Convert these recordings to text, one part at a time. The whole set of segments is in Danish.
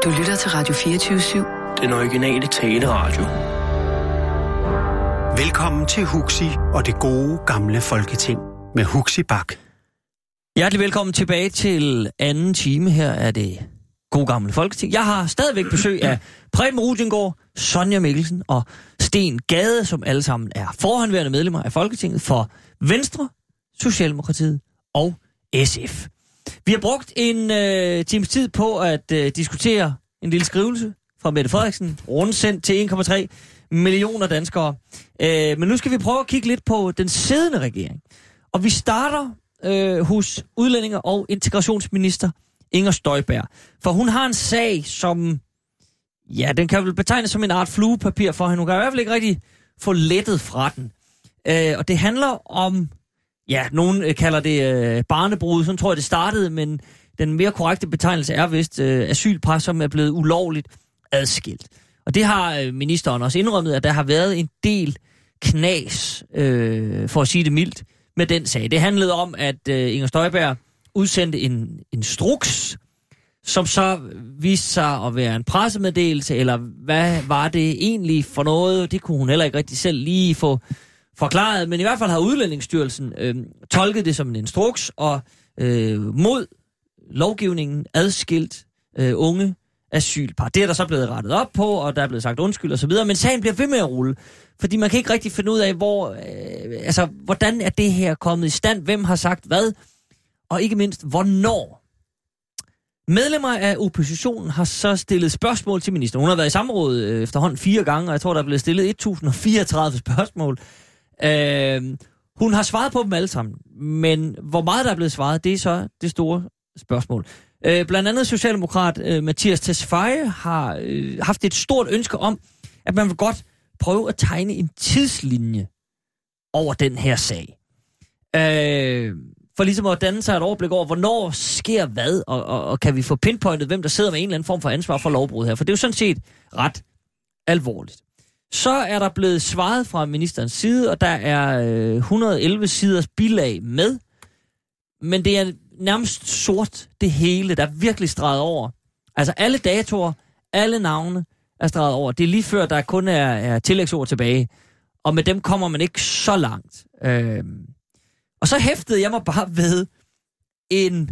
Du lytter til Radio 24/7. Den originale taleradio. Velkommen til Huxi og det gode gamle folketing med Huxi Bach. Hjertelig velkommen tilbage til anden time. Her er det gode gamle folketing. Jeg har stadigvæk besøg af Preben Rudiengaard, Sonja Mikkelsen og Sten Gade, som alle sammen er forhenværende medlemmer af Folketinget for Venstre, Socialdemokratiet og SF. Vi har brugt en times tid på at diskutere en lille skrivelse fra Mette Frederiksen, rundsendt til 1,3 millioner danskere. Men nu skal vi prøve at kigge lidt på den siddende regering. Og vi starter hos udlændinge- og integrationsminister Inger Støjberg. For hun har en sag, som, ja, den kan vel betegnes som en art fluepapir for hende. Hun kan i hvert fald ikke rigtig få lettet fra den. Og det handler om, ja, nogen kalder det barnebrud, sådan tror jeg det startede, men den mere korrekte betegnelse er vist asylpar, som er blevet ulovligt adskilt. Og det har ministeren også indrømmet, at der har været en del knas, for at sige det mildt, med den sag. Det handlede om, at Inger Støjberg udsendte en instruks, som så viste sig at være en pressemeddelelse, eller hvad var det egentlig for noget? Det kunne hun heller ikke rigtig selv lige få forklaret, men i hvert fald har Udlændingsstyrelsen tolket det som en instruks, og mod lovgivningen adskilt unge asylpar. Det er der så blevet rettet op på, og der er blevet sagt undskyld og så videre, men sagen bliver ved med at rulle, fordi man kan ikke rigtig finde ud af, hvordan er det her kommet i stand, hvem har sagt hvad, og ikke mindst, hvornår. Medlemmer af oppositionen har så stillet spørgsmål til ministeren. Hun har været i samråd efterhånden 4 gange, og jeg tror, der er blevet stillet 1034 spørgsmål. Hun har svaret på dem alle sammen, men hvor meget der er blevet svaret, det er så det store spørgsmål. Blandt andet socialdemokrat Mathias Tesfaye har haft et stort ønske om, at man vil godt prøve at tegne en tidslinje over den her sag. For ligesom at danne sig et overblik over, hvornår sker hvad, og kan vi få pinpointet, hvem der sidder med en eller anden form for ansvar for lovbrud her. For det er jo sådan set ret alvorligt. Så er der blevet svaret fra ministerens side, og der er 111 siders bilag med. Men det er nærmest sort, det hele, der er virkelig streget over. Altså alle datoer, alle navne er streget over. Det er lige før, der kun er tillægsord tilbage. Og med dem kommer man ikke så langt. Og så hæftede jeg mig bare ved en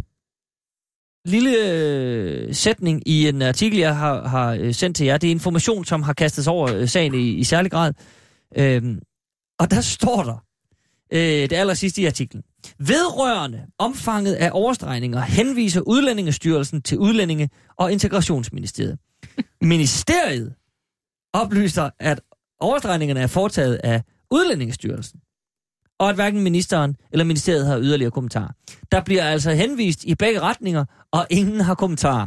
lille sætning i en artikel, jeg har sendt til jer. Det er information, som har kastet sig over sagen i særlig grad. Og der står der, det aller sidste i artiklen: vedrørende omfanget af overstregninger henviser Udlændingestyrelsen til Udlændinge- og Integrationsministeriet. Ministeriet oplyser, at overstregningerne er foretaget af Udlændingestyrelsen, og at hverken ministeren eller ministeriet har yderligere kommentarer. Der bliver altså henvist i begge retninger, og ingen har kommentarer.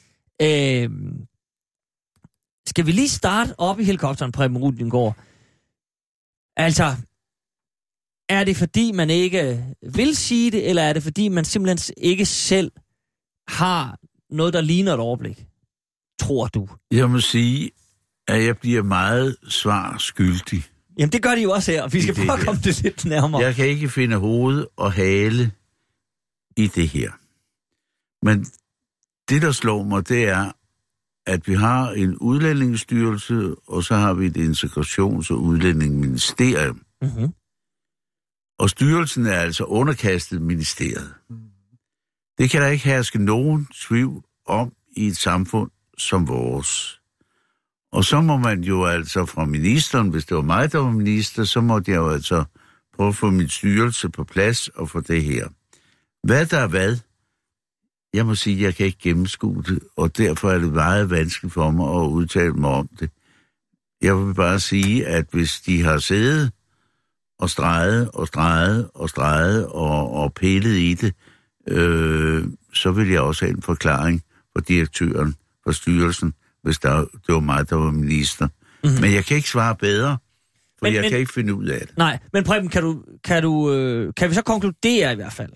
Skal vi lige starte op i helikopteren, Preben Rudiengaard? Altså, er det fordi, man ikke vil sige det, eller er det fordi, man simpelthen ikke selv har noget, der ligner et overblik? Tror du? Jeg må sige, at jeg bliver meget svarskyldig. Jamen, det gør de jo også her, og vi skal prøve at komme det lidt nærmere. Jeg kan ikke finde hoved og hale i det her. Men det, der slår mig, det er, at vi har en udlændingsstyrelse, og så har vi et integrations- og udlændingeministerium. Mm-hmm. Og styrelsen er altså underkastet ministeriet. Det kan der ikke herske nogen tvivl om i et samfund som vores. Og så må man jo altså fra ministeren, hvis det var mig, der var minister, så måtte jeg jo altså prøve at få min styrelse på plads og få det her. Hvad der er hvad? Jeg må sige, at jeg kan ikke gennemskue det, og derfor er det meget vanskeligt for mig at udtale mig om det. Jeg vil bare sige, at hvis de har siddet og streget og pillet i det, så vil jeg også have en forklaring for direktøren for styrelsen, hvis det var mig, der var minister. Mm-hmm. Men jeg kan ikke svare bedre, for jeg kan ikke finde ud af det. Nej, men Preben, kan vi så konkludere i hvert fald,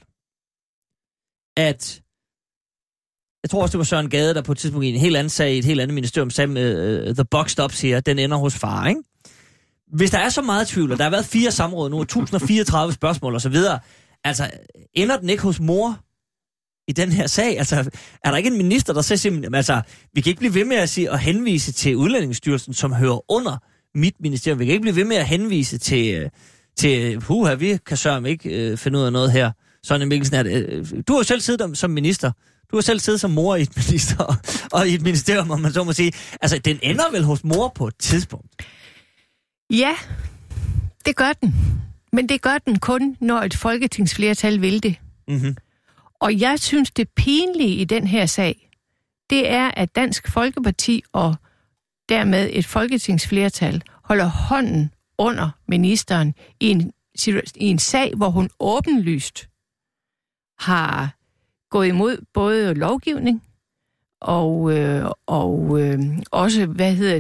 at jeg tror også, det var Søren Gade, der på et tidspunkt i en helt anden sag, i et helt andet ministerium, sagde med the buck stops her, den ender hos far, ikke? Hvis der er så meget tvivl, og der har været 4 samråd nu, 1034 spørgsmål og så videre, altså ender den ikke hos mor? i den her sag? Altså, er der ikke en minister, der så simpelthen... Altså, vi kan ikke blive ved med at henvise til Udlændingsstyrelsen, som hører under mit ministerium. Vi kan ikke blive ved med at henvise til vi kan sørge ikke finde ud af noget her. Sonja Mikkelsen, du har jo selv siddet som minister. Du har selv siddet som mor i et minister, og i et ministerium, om man så må sige. Altså, den ender vel hos mor på et tidspunkt? Ja, det gør den. Men det gør den kun, når et folketingsflertal vil det. Mm-hmm. Og jeg synes, det pinlige i den her sag, det er, at Dansk Folkeparti og dermed et folketingsflertal holder hånden under ministeren i en sag, hvor hun åbenlyst har gået imod både lovgivning og også,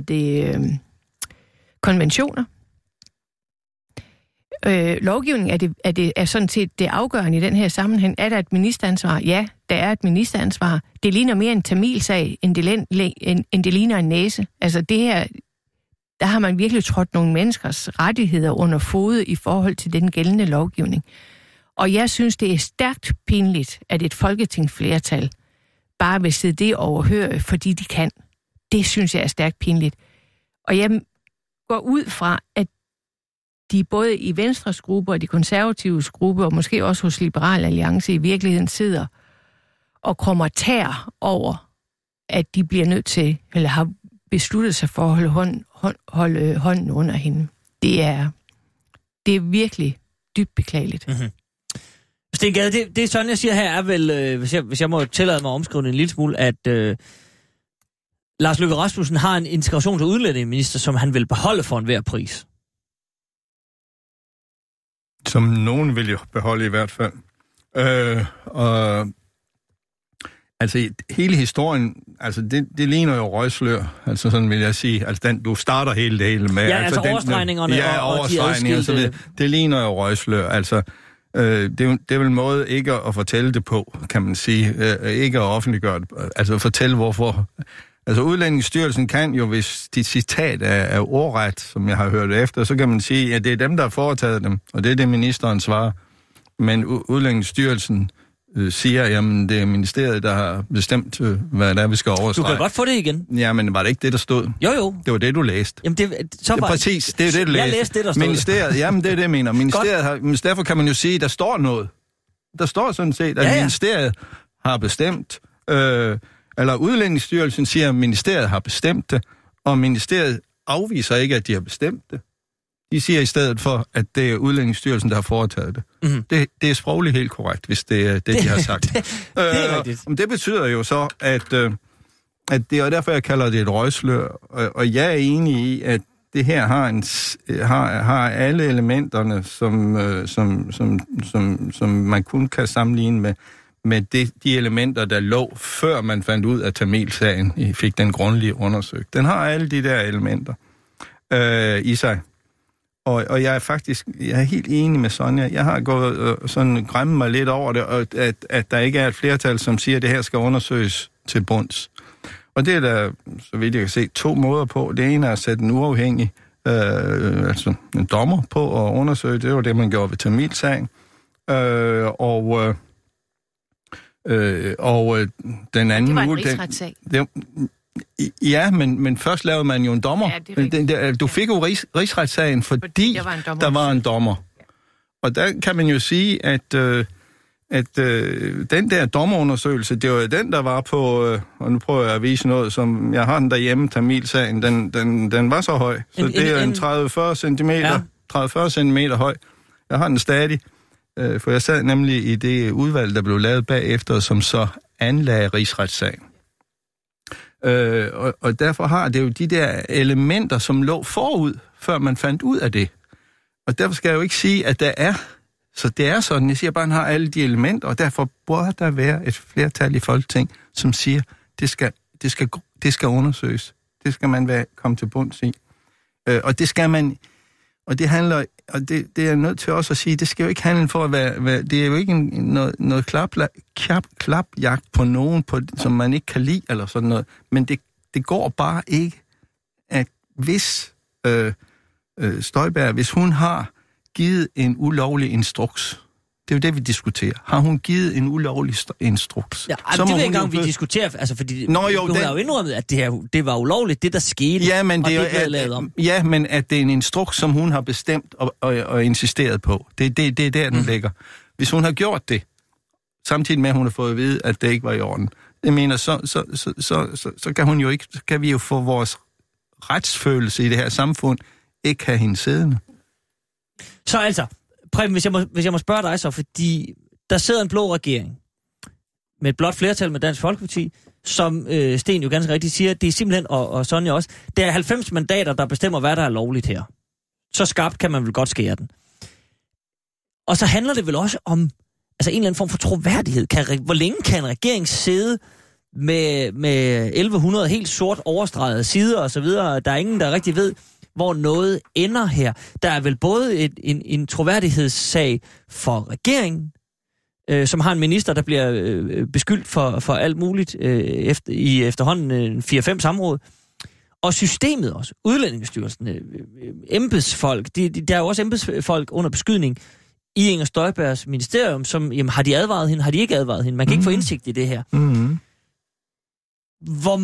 konventioner. Lovgivning er sådan set det afgørende i den her sammenhæng. Er der et ministeransvar? Ja, der er et ministeransvar. Det ligner mere en tamilsag, end det ligner en næse. Altså det her, der har man virkelig trådt nogle menneskers rettigheder under fode i forhold til den gældende lovgivning. Og jeg synes, det er stærkt pinligt, at et folketingsflertal bare vil sidde det overhøre, fordi de kan. Det synes jeg er stærkt pinligt. Og jeg går ud fra, at de både i Venstres gruppe og de konservatives gruppe, og måske også hos Liberal Alliance i virkeligheden sidder og krummer tær over, at de bliver nødt til, eller har besluttet sig for at holde hånden under hende. Det er virkelig dybt beklageligt. Mm-hmm. Sten Gade, det Sonja siger her er vel, hvis jeg må tillade mig at omskrive en lille smule, at Lars Løkke Rasmussen har en integrations- og udlændingeminister, som han vil beholde for enhver pris. Som nogen vil jo beholde i hvert fald. Altså hele historien, altså det ligner jo røgslør, altså sådan vil jeg sige. Altså du starter hele det hele med. Ja, altså overstregningerne og de adskilte. Det ligner jo røgslør, altså. Det er vel en måde ikke at fortælle det på, kan man sige. Ikke at offentliggøre det. Altså fortælle hvorfor. Altså Udlændingsstyrelsen kan jo, hvis dit citat er ordret, som jeg har hørt efter, så kan man sige, at det er dem, der har foretaget dem, og det er det, ministeren svarer. Men Udlændingsstyrelsen siger, jamen det er ministeriet, der har bestemt, hvad der vi skal overstrege. Du kan godt få det igen. Ja, men var det ikke det, der stod? Jo. Det var det, du læste. Jamen det er præcis, det er det, du læste. Jeg læste det, der stod. Ministeriet, jamen det er det, jeg mener. Ministeriet har, men derfor kan man jo sige, at der står noget. Der står sådan set, at ministeriet har bestemt, eller Udlændingsstyrelsen siger, at ministeriet har bestemt det, og ministeriet afviser ikke, at de har bestemt det. De siger i stedet for, at det er Udlændingsstyrelsen, der har foretaget det. Mm-hmm. Det er sprogligt helt korrekt, hvis det er det, de har sagt. Det er rigtigt. Det betyder jo så, at det er derfor, jeg kalder det et røgslør. Og jeg er enig i, at det her har alle elementerne, som man kun kan sammenligne med de elementer, der lå, før man fandt ud af Tamilsagen, fik den grundlige undersøgt. Den har alle de der elementer i sig. Og jeg er helt enig med Sonja. Jeg har gået sådan græmmet mig lidt over det, og at der ikke er et flertal, som siger, at det her skal undersøges til bunds. Og det er der, så vidt jeg kan se, 2 måder på. Det ene er at sætte en uafhængig, altså en dommer på at undersøge. Det var det, man gjorde ved Tamilsagen. Og den anden... Det var en rigsretssag. Ja, men først lavede man jo en dommer. Ja, du fik jo rigsretssagen, fordi der var en dommer. Og der kan man jo sige, at den der dommerundersøgelse, det var den, der var på, og nu prøver jeg at vise noget, som jeg har den derhjemme, Tamilsagen, den var så høj. Så det er en 30-40 centimeter, 30-40 centimeter høj. Jeg har den stadig, for jeg sad nemlig i det udvalg, der blev lavet bagefter, som så anlagde rigsretssagen. Og derfor har det jo de der elementer, som lå forud, før man fandt ud af det. Og derfor skal jeg jo ikke sige, at der er. Så det er sådan, jeg siger bare, at han har alle de elementer, og derfor bør der være et flertal i Folketing, som siger, det skal undersøges. Det skal man komme til bunds i. Og det skal man, og det handler, og det er jeg nødt til også at sige, det skal jo ikke handle for at være det er jo ikke noget klapjagt på nogen, som man ikke kan lide, eller sådan noget. Men det går bare ikke, at hvis Støjberg, hvis hun har givet en ulovlig instruks Det er jo det, vi diskuterer. Har hun givet en ulovlig instruks? Ja, det er ikke engang, vi diskuterer, altså fordi du har jo indrømmet, at det var ulovligt, det der skete, ja, men det er lavet om. Ja, men at det er en instruks, som hun har bestemt og insisteret på. Det er der, den ligger. Hvis hun har gjort det, samtidig med, at hun har fået at vide, at det ikke var i orden, jeg mener, så kan hun jo ikke, så kan vi jo få vores retsfølelse i det her samfund, ikke have hende siddende. Så altså, Preben, hvis jeg må spørge dig så, fordi der sidder en blå regering med et blåt flertal med Dansk Folkeparti, som Sten jo ganske rigtigt siger, det er simpelthen, og Sonja også, det er 90 mandater, der bestemmer, hvad der er lovligt her. Så skarpt kan man vel godt skære den. Og så handler det vel også om altså en eller anden form for troværdighed. Hvor længe kan en regering sidde med 1100 helt sort overstregede sider og så videre? Der er ingen, der rigtig ved, hvor noget ender her. Der er vel både en troværdighedssag for regeringen, som har en minister, der bliver beskyldt for alt muligt i efterhånden 4-5 samråd, og systemet også, Udlændingestyrelsen, embedsfolk, der er jo også embedsfolk under beskydning i Inger Støjbergs ministerium, som, jamen, har de advaret hende, har de ikke advaret hende? Man kan ikke få indsigt i det her. Mm-hmm. Hvor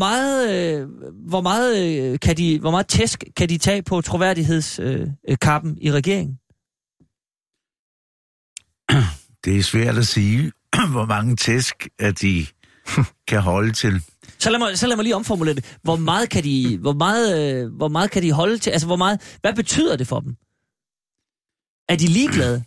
meget tæsk kan de tage på troværdighedskappen i regeringen? Det er svært at sige, hvor mange tæsk at de kan holde til. Så lad mig lige omformulere det. Hvor meget kan de holde til? Altså hvad betyder det for dem? Er de ligeglade?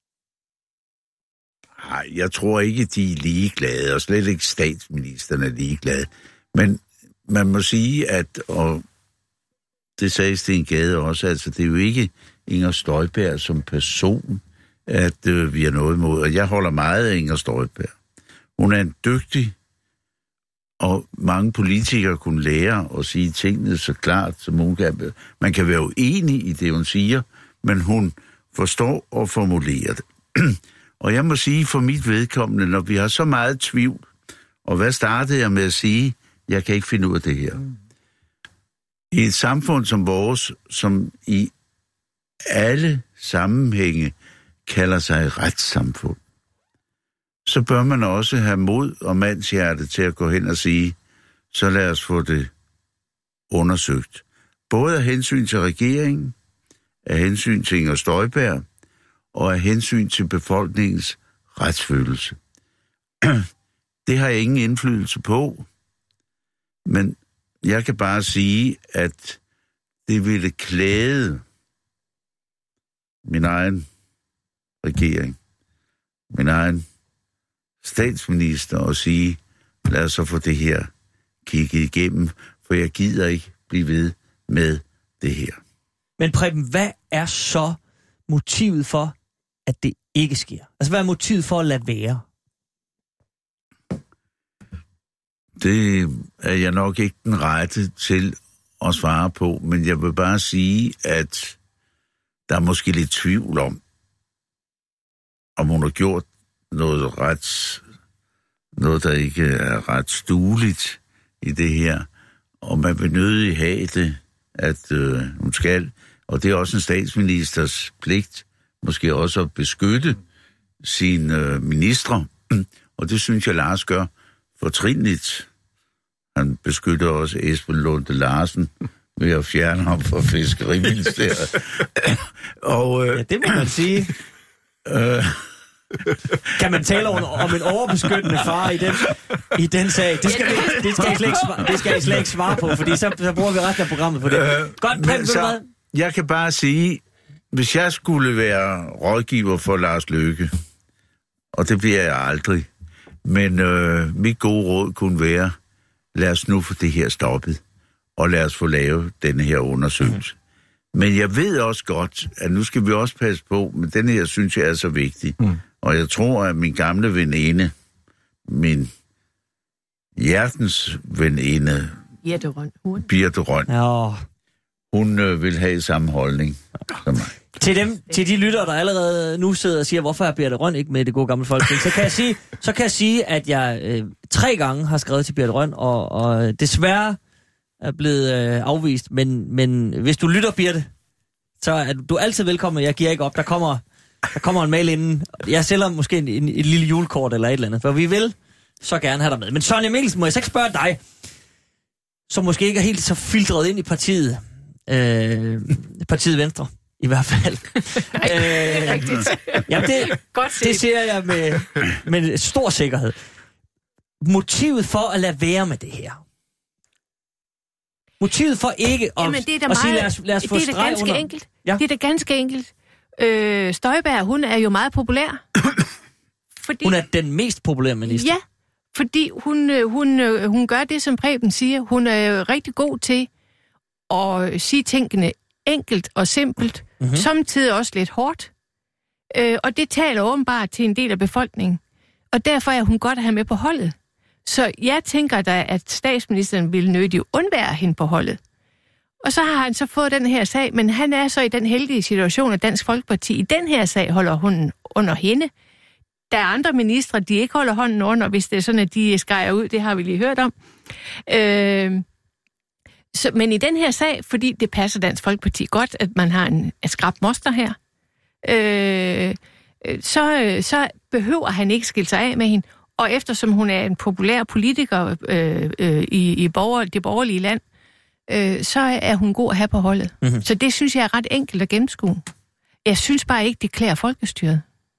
Nej, jeg tror ikke, de er ligeglade, og slet ikke statsministeren er ligeglade. Men man må sige, at, og det sagde Sten Gade også, altså det er jo ikke Inger Støjberg som person, at vi har noget imod. Og jeg holder meget af Inger Støjberg. Hun er en dygtig, og mange politikere kunne lære at sige tingene så klart, som hun kan. Man kan være uenig i det, hun siger, men hun forstår og formulerer det. Og jeg må sige for mit vedkommende, når vi har så meget tvivl, og hvad startede jeg med at sige? Jeg kan ikke finde ud af det her. I et samfund som vores, som i alle sammenhænge kalder sig retssamfund, så bør man også have mod og mandshjerte til at gå hen og sige, så lad os få det undersøgt. Både af hensyn til regeringen, af hensyn til Inger Støjberg, og af hensyn til befolkningens retsfølelse. Det har jeg ingen indflydelse på, men jeg kan bare sige, at det ville klæde min egen regering, min egen statsminister at sige, lad os så få det her kigget igennem, for jeg gider ikke blive ved med det her. Men Preben, hvad er så motivet for, at det ikke sker? Altså, hvad er motivet for at lade være? Det er jeg nok ikke den rette til at svare på, men jeg vil bare sige, at der er måske lidt tvivl om hun har gjort noget der ikke er ret stueligt i det her, og man vil nødig have det, at hun skal, og det er også en statsministers pligt, måske også at beskytte sine ministre, og det synes jeg, Lars gør fortrinligt. Han beskytter også Esben Lunde Larsen ved at fjerne ham fra Fiskeriministeriet. Og, ja, det må man sige. Kan man tale om en overbeskyttende far i den sag? Det skal jeg slet ikke svare på, fordi så bruger vi resten af programmet på det. Godt, Preben, så, jeg kan bare sige, hvis jeg skulle være rådgiver for Lars Løkke, og det bliver jeg aldrig, men mit gode råd kunne være, lad os nu få det her stoppet, og lad os få lavet denne her undersøgelse. Men jeg ved også godt, at nu skal vi også passe på, men den her synes jeg er så vigtig. Og jeg tror, at min gamle veninde, min hjertens veninde, Birthe Rønn, hun vil have samme holdning som mig. Til de lyttere, der allerede nu sidder og siger, hvorfor er Birthe Rønn ikke med i det gode gamle Folketing, så kan jeg sige, at jeg 3 gange har skrevet til Birthe Rønn, og desværre er blevet afvist. Men hvis du lytter, Birthe, så er du altid velkommen. Jeg giver ikke op. Der kommer Der kommer en mail inden. Jeg sælger måske et lille julekort eller et eller andet, for vi vil så gerne have dig med. Men Sonja Mikkelsen, må jeg så ikke spørge dig, som måske ikke er helt så filtreret ind i partiet. Partiet Venstre, i hvert fald. Nej, det er rigtigt. Jamen det ser jeg med stor sikkerhed. Motivet for at lade være med det her. Motivet for ikke at sige, lad os få streg under. Enkelt. Ja. Det er da ganske enkelt. Støjberg, hun er jo meget populær. Fordi, hun er den mest populære minister. Ja, fordi hun gør det, som Preben siger. Hun er rigtig god til at sige tingene enkelt og simpelt. Mm-hmm. Samtidig også lidt hårdt. Og det taler åbenbart til en del af befolkningen. Og derfor er hun godt at have med på holdet. Så jeg tænker da, at statsministeren ville nødigt undvære hende på holdet. Og så har han så fået den her sag, men han er så i den heldige situation, at Dansk Folkeparti i den her sag holder hånden under hende. Der er andre ministre, de ikke holder hånden under, hvis det er sådan, at de skærer ud. Det har vi lige hørt om. Men i den her sag, fordi det passer Dansk Folkeparti godt, at man har en skrap moster her, så behøver han ikke skille sig af med hende. Og eftersom hun er en populær politiker i det borgerlige land, så er hun god at have på holdet. Mm-hmm. Så det synes jeg er ret enkelt at gennemskue. Jeg synes bare ikke, det klæder folkestyret.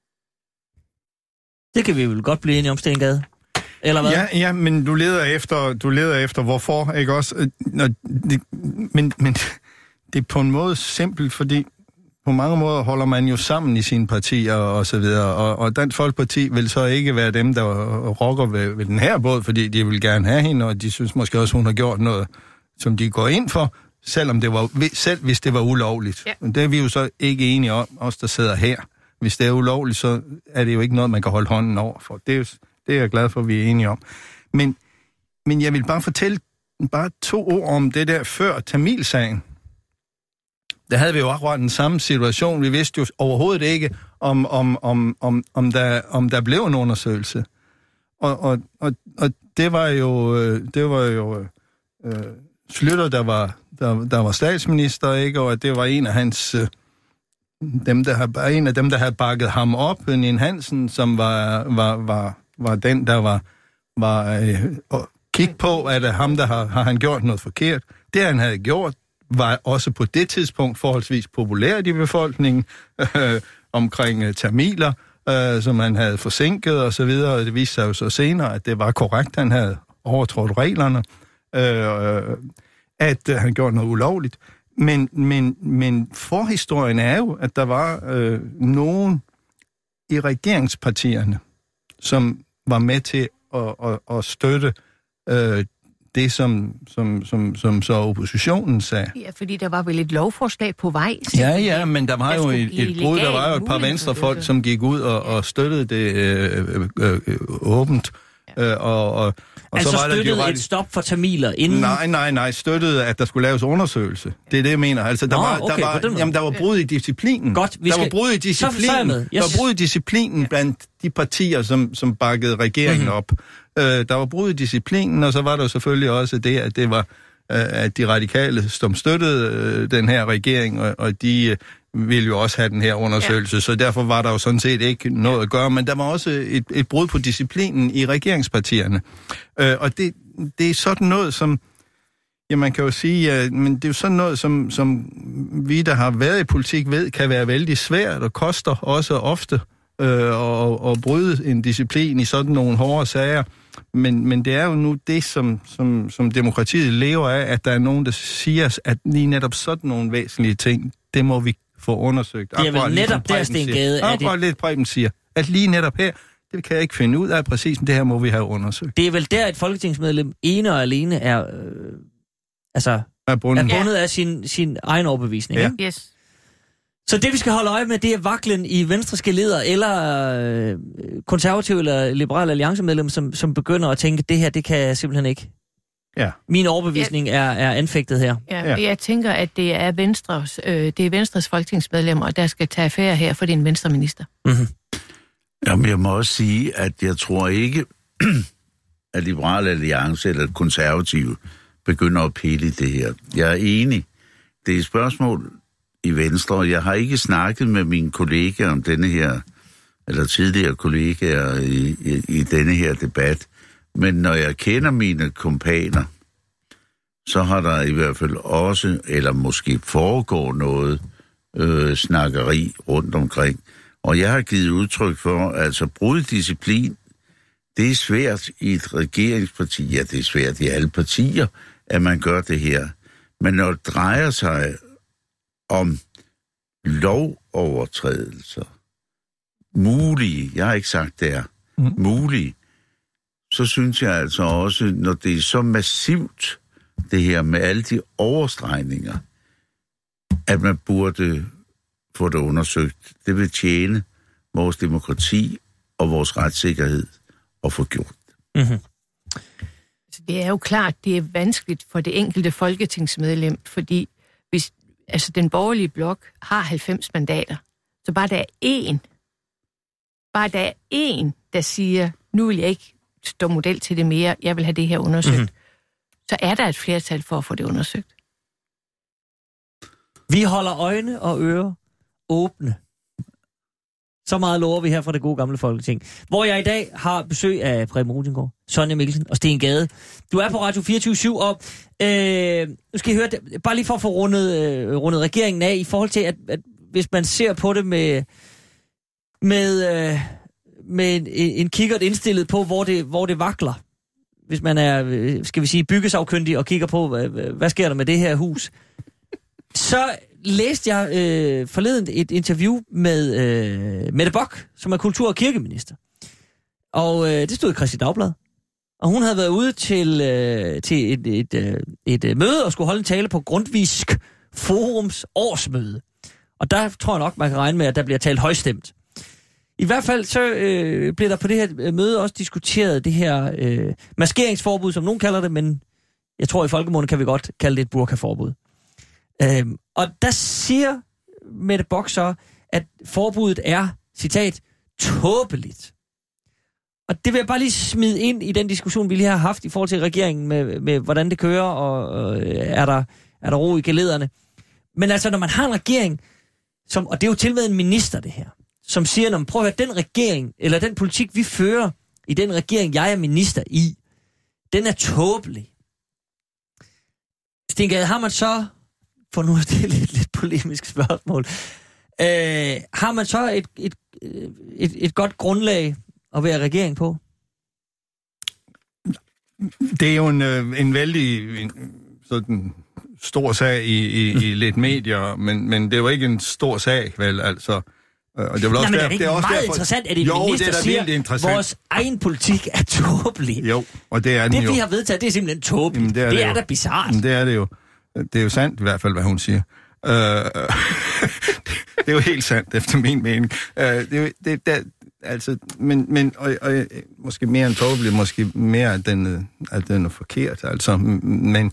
Det kan vi vel godt blive enige om, Stengade. Eller hvad? Ja, men du leder efter hvorfor, ikke også? Men det er på en måde simpelt, fordi på mange måder holder man jo sammen i sine partier og så videre, og Dansk Folkeparti vil så ikke være dem, der rokker ved den her båd, fordi de vil gerne have hende, og de synes måske også, hun har gjort noget, som de går ind for, selv hvis det var ulovligt. Ja. Det er vi jo så ikke enige om, os der sidder her. Hvis det er ulovligt, så er det jo ikke noget, man kan holde hånden over for. Det er jeg glad for, at vi er enige om. Men jeg vil bare fortælle 2 ord om det der før Tamilsagen. Der havde vi jo akkurat den samme situation. Vi vidste jo overhovedet ikke, om der blev en undersøgelse. Og det var jo Schlüter, der var statsminister, ikke? Og det var en af hans en af dem, der havde bakket ham op, Nien Hansen, som var den, der var kig på, at ham, der har han gjort noget forkert. Det, han havde gjort, var også på det tidspunkt forholdsvis populært i befolkningen omkring tamiler, som han havde forsinket og så videre. Og det viste sig jo så senere, at det var korrekt, han havde overtrådt reglerne, at han gjorde noget ulovligt. Men forhistorien er jo, at der var nogen i regeringspartierne, som var med til at støtte det, som så oppositionen sagde. Ja, fordi der var vel et lovforslag på vej. Ja, men der var jo et brud. Der var jo et par venstrefolk, som gik ud og støttede det åbent. Og altså så var støttede der et stop for tamiler inden? Nej, støttede, at der skulle laves undersøgelse. Det er det, jeg mener. Altså, der var brud i disciplinen. Godt, der var brud i disciplinen. Yes. Der var brud i disciplinen blandt de partier, som bakkede regeringen op. Der var brud i disciplinen, og så var der selvfølgelig også det, at det var at de radikale, som støttede den her regering, og de ville jo også have den her undersøgelse, så derfor var der jo sådan set ikke noget at gøre, men der var også et brud på disciplinen i regeringspartierne. Og det er sådan noget, som, ja, man kan jo sige, men det er jo sådan noget, som vi, der har været i politik, ved, kan være vældig svært, og koster også ofte at bryde en disciplin i sådan nogle hårde sager. Men det er jo nu det, som demokratiet lever af, at der er nogen, der siger, at lige netop sådan nogle væsentlige ting, det må vi få undersøgt. Det er vel netop der, Stengade, er det Preben siger, at lige netop her, det kan jeg ikke finde ud af præcis, men det her må vi have undersøgt. Det er vel der, et folketingsmedlem ene og alene er bundet af sin egen overbevisning. Ja. Yes. Så det, vi skal holde øje med, det er vaklen i venstreske leder, eller konservative eller liberale alliancemedlem, som begynder at tænke, det her, det kan jeg simpelthen ikke. Ja. Min overbevisning er anfægtet her. Ja. Jeg tænker, at det er Venstres folketingsmedlemmer, der skal tage affære her, for det er en venstreminister. Mm-hmm. Jamen, jeg må også sige, at jeg tror ikke, at Liberale Alliance eller konservative begynder at pille i det her. Jeg er enig. Det er et spørgsmål i Venstre. Jeg har ikke snakket med mine kollegaer om denne her, eller tidligere kollegaer i denne her debat. Men når jeg kender mine kompaner, så har der i hvert fald også, eller måske foregår noget snakkeri rundt omkring. Og jeg har givet udtryk for, altså bruddisciplin, det er svært i et regeringsparti, ja, det er svært i alle partier, at man gør det her. Men når det drejer sig om lovovertrædelser, mulige, jeg har ikke sagt det er, mulige, så synes jeg altså også, når det er så massivt, det her med alle de overstregninger, at man burde få det undersøgt. Det vil tjene vores demokrati og vores retssikkerhed at få gjort. Mm-hmm. Det er jo klart, det er vanskeligt for det enkelte folketingsmedlem, fordi hvis den borgerlige blok har 90 mandater, så bare der er én, der siger, nu vil jeg ikke stå model til det mere, jeg vil have det her undersøgt, så er der et flertal for at få det undersøgt. Vi holder øjne og ører åbne. Så meget lover vi her fra det gode gamle Folketing. Hvor jeg i dag har besøg af Preben Rudiengaard, Sonja Mikkelsen og Steen Gade. Du er på Radio 24/7, og nu skal I høre, bare lige for at få rundet regeringen af, i forhold til, at hvis man ser på det med en kikkert indstillet på, hvor det vakler. Hvis man er, skal vi sige, byggesagkyndig og kigger på, hvad sker der med det her hus. Så læste jeg forleden et interview med Mette Bock, som er kultur- og kirkeminister. Og det stod i Kristi Dagblad. Og hun havde været ude til et møde og skulle holde en tale på Grundtvigsk Forums årsmøde. Og der tror jeg nok, man kan regne med, at der bliver talt højstemt. I hvert fald så blev der på det her møde også diskuteret det her maskeringsforbud, som nogen kalder det, men jeg tror i folkemunde kan vi godt kalde det et burkaforbud. Og der siger Mette Bock så, at forbuddet er, citat, tåbeligt. Og det vil jeg bare lige smide ind i den diskussion, vi lige har haft i forhold til regeringen med hvordan det kører, og er der ro i gelederne. Men altså, når man har en regering, og det er jo til med en minister, det her, som siger, når man prøver at høre, den regering, eller den politik, vi fører i den regering, jeg er minister i, den er tåbelig. Steen Gade, har man så, for nu er det lidt polemisk spørgsmål, har man så et godt grundlag at være regering på? Det er jo en vældig sådan stor sag i lidt medier, men det er jo ikke en stor sag, vel, altså. Og det er også det er også meget interessant, at en minister siger, vores egen politik er tåbelig. Jo, og det er den jo. Det, vi har vedtaget, det er simpelthen tåbeligt. Det er da bizarrt. Det er det jo. Det er jo sandt i hvert fald, hvad hun siger. Det er jo helt sandt, efter min mening. Men måske mere end tåbelig, måske mere, at den er forkert. Altså, men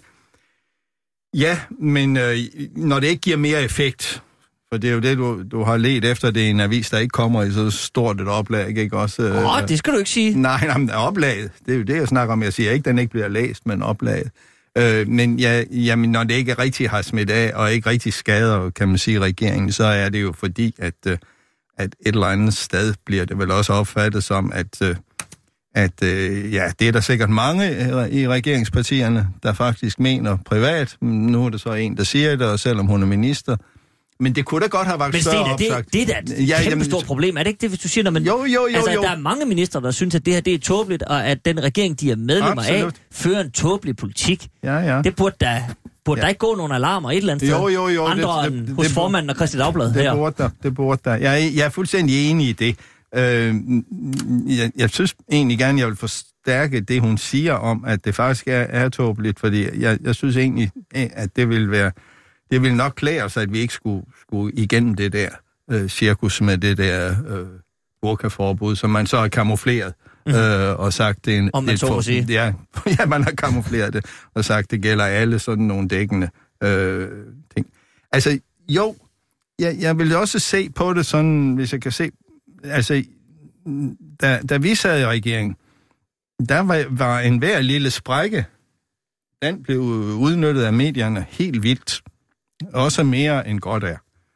når det ikke giver mere effekt, for det er jo det, du har ledt efter, det er en avis, der ikke kommer i så stort et oplag, ikke også? Det skal du ikke sige. Nej, men oplaget, det er jo det, jeg snakker om. Jeg siger ikke, den ikke bliver læst, men oplaget. Men når det ikke rigtig har smidt af, og ikke rigtig skader, kan man sige, regeringen, så er det jo fordi, at et eller andet sted bliver det vel også opfattet som, at det er der sikkert mange i regeringspartierne, der faktisk mener privat. Nu er det så en, der siger det, og selvom hun er minister. Men det kunne da godt have været større opsagt. Det er da et kæmpe stort problem. Er det ikke det, hvis du siger, når man... Jo. Der er mange ministre, der synes, at det her det er tåbeligt, og at den regering, de er medlemmer af, fører en tåbelig politik. Ja. Det burde der ikke gå nogle alarmer et eller andet sted? Jo. Andre end hos formanden og Kristi Dagblad her. Det burde der. Jeg er fuldstændig enig i det. Jeg synes egentlig gerne, jeg vil forstærke det, hun siger om, at det faktisk er tåbeligt, fordi jeg synes egentlig, at det vil nok klæde os, at vi ikke skulle igennem det der cirkus med det der burkaforbud, som man så har kamufleret og sagt, det er om man så må sige. Ja, man har kamufleret det og sagt, det gælder alle sådan nogle dækkende ting. Altså, jo, jeg vil også se på det sådan, hvis jeg kan se, altså, da vi sad i regeringen, der var en hver lille sprække, den blev udnyttet af medierne helt vildt. Også mere end godt er.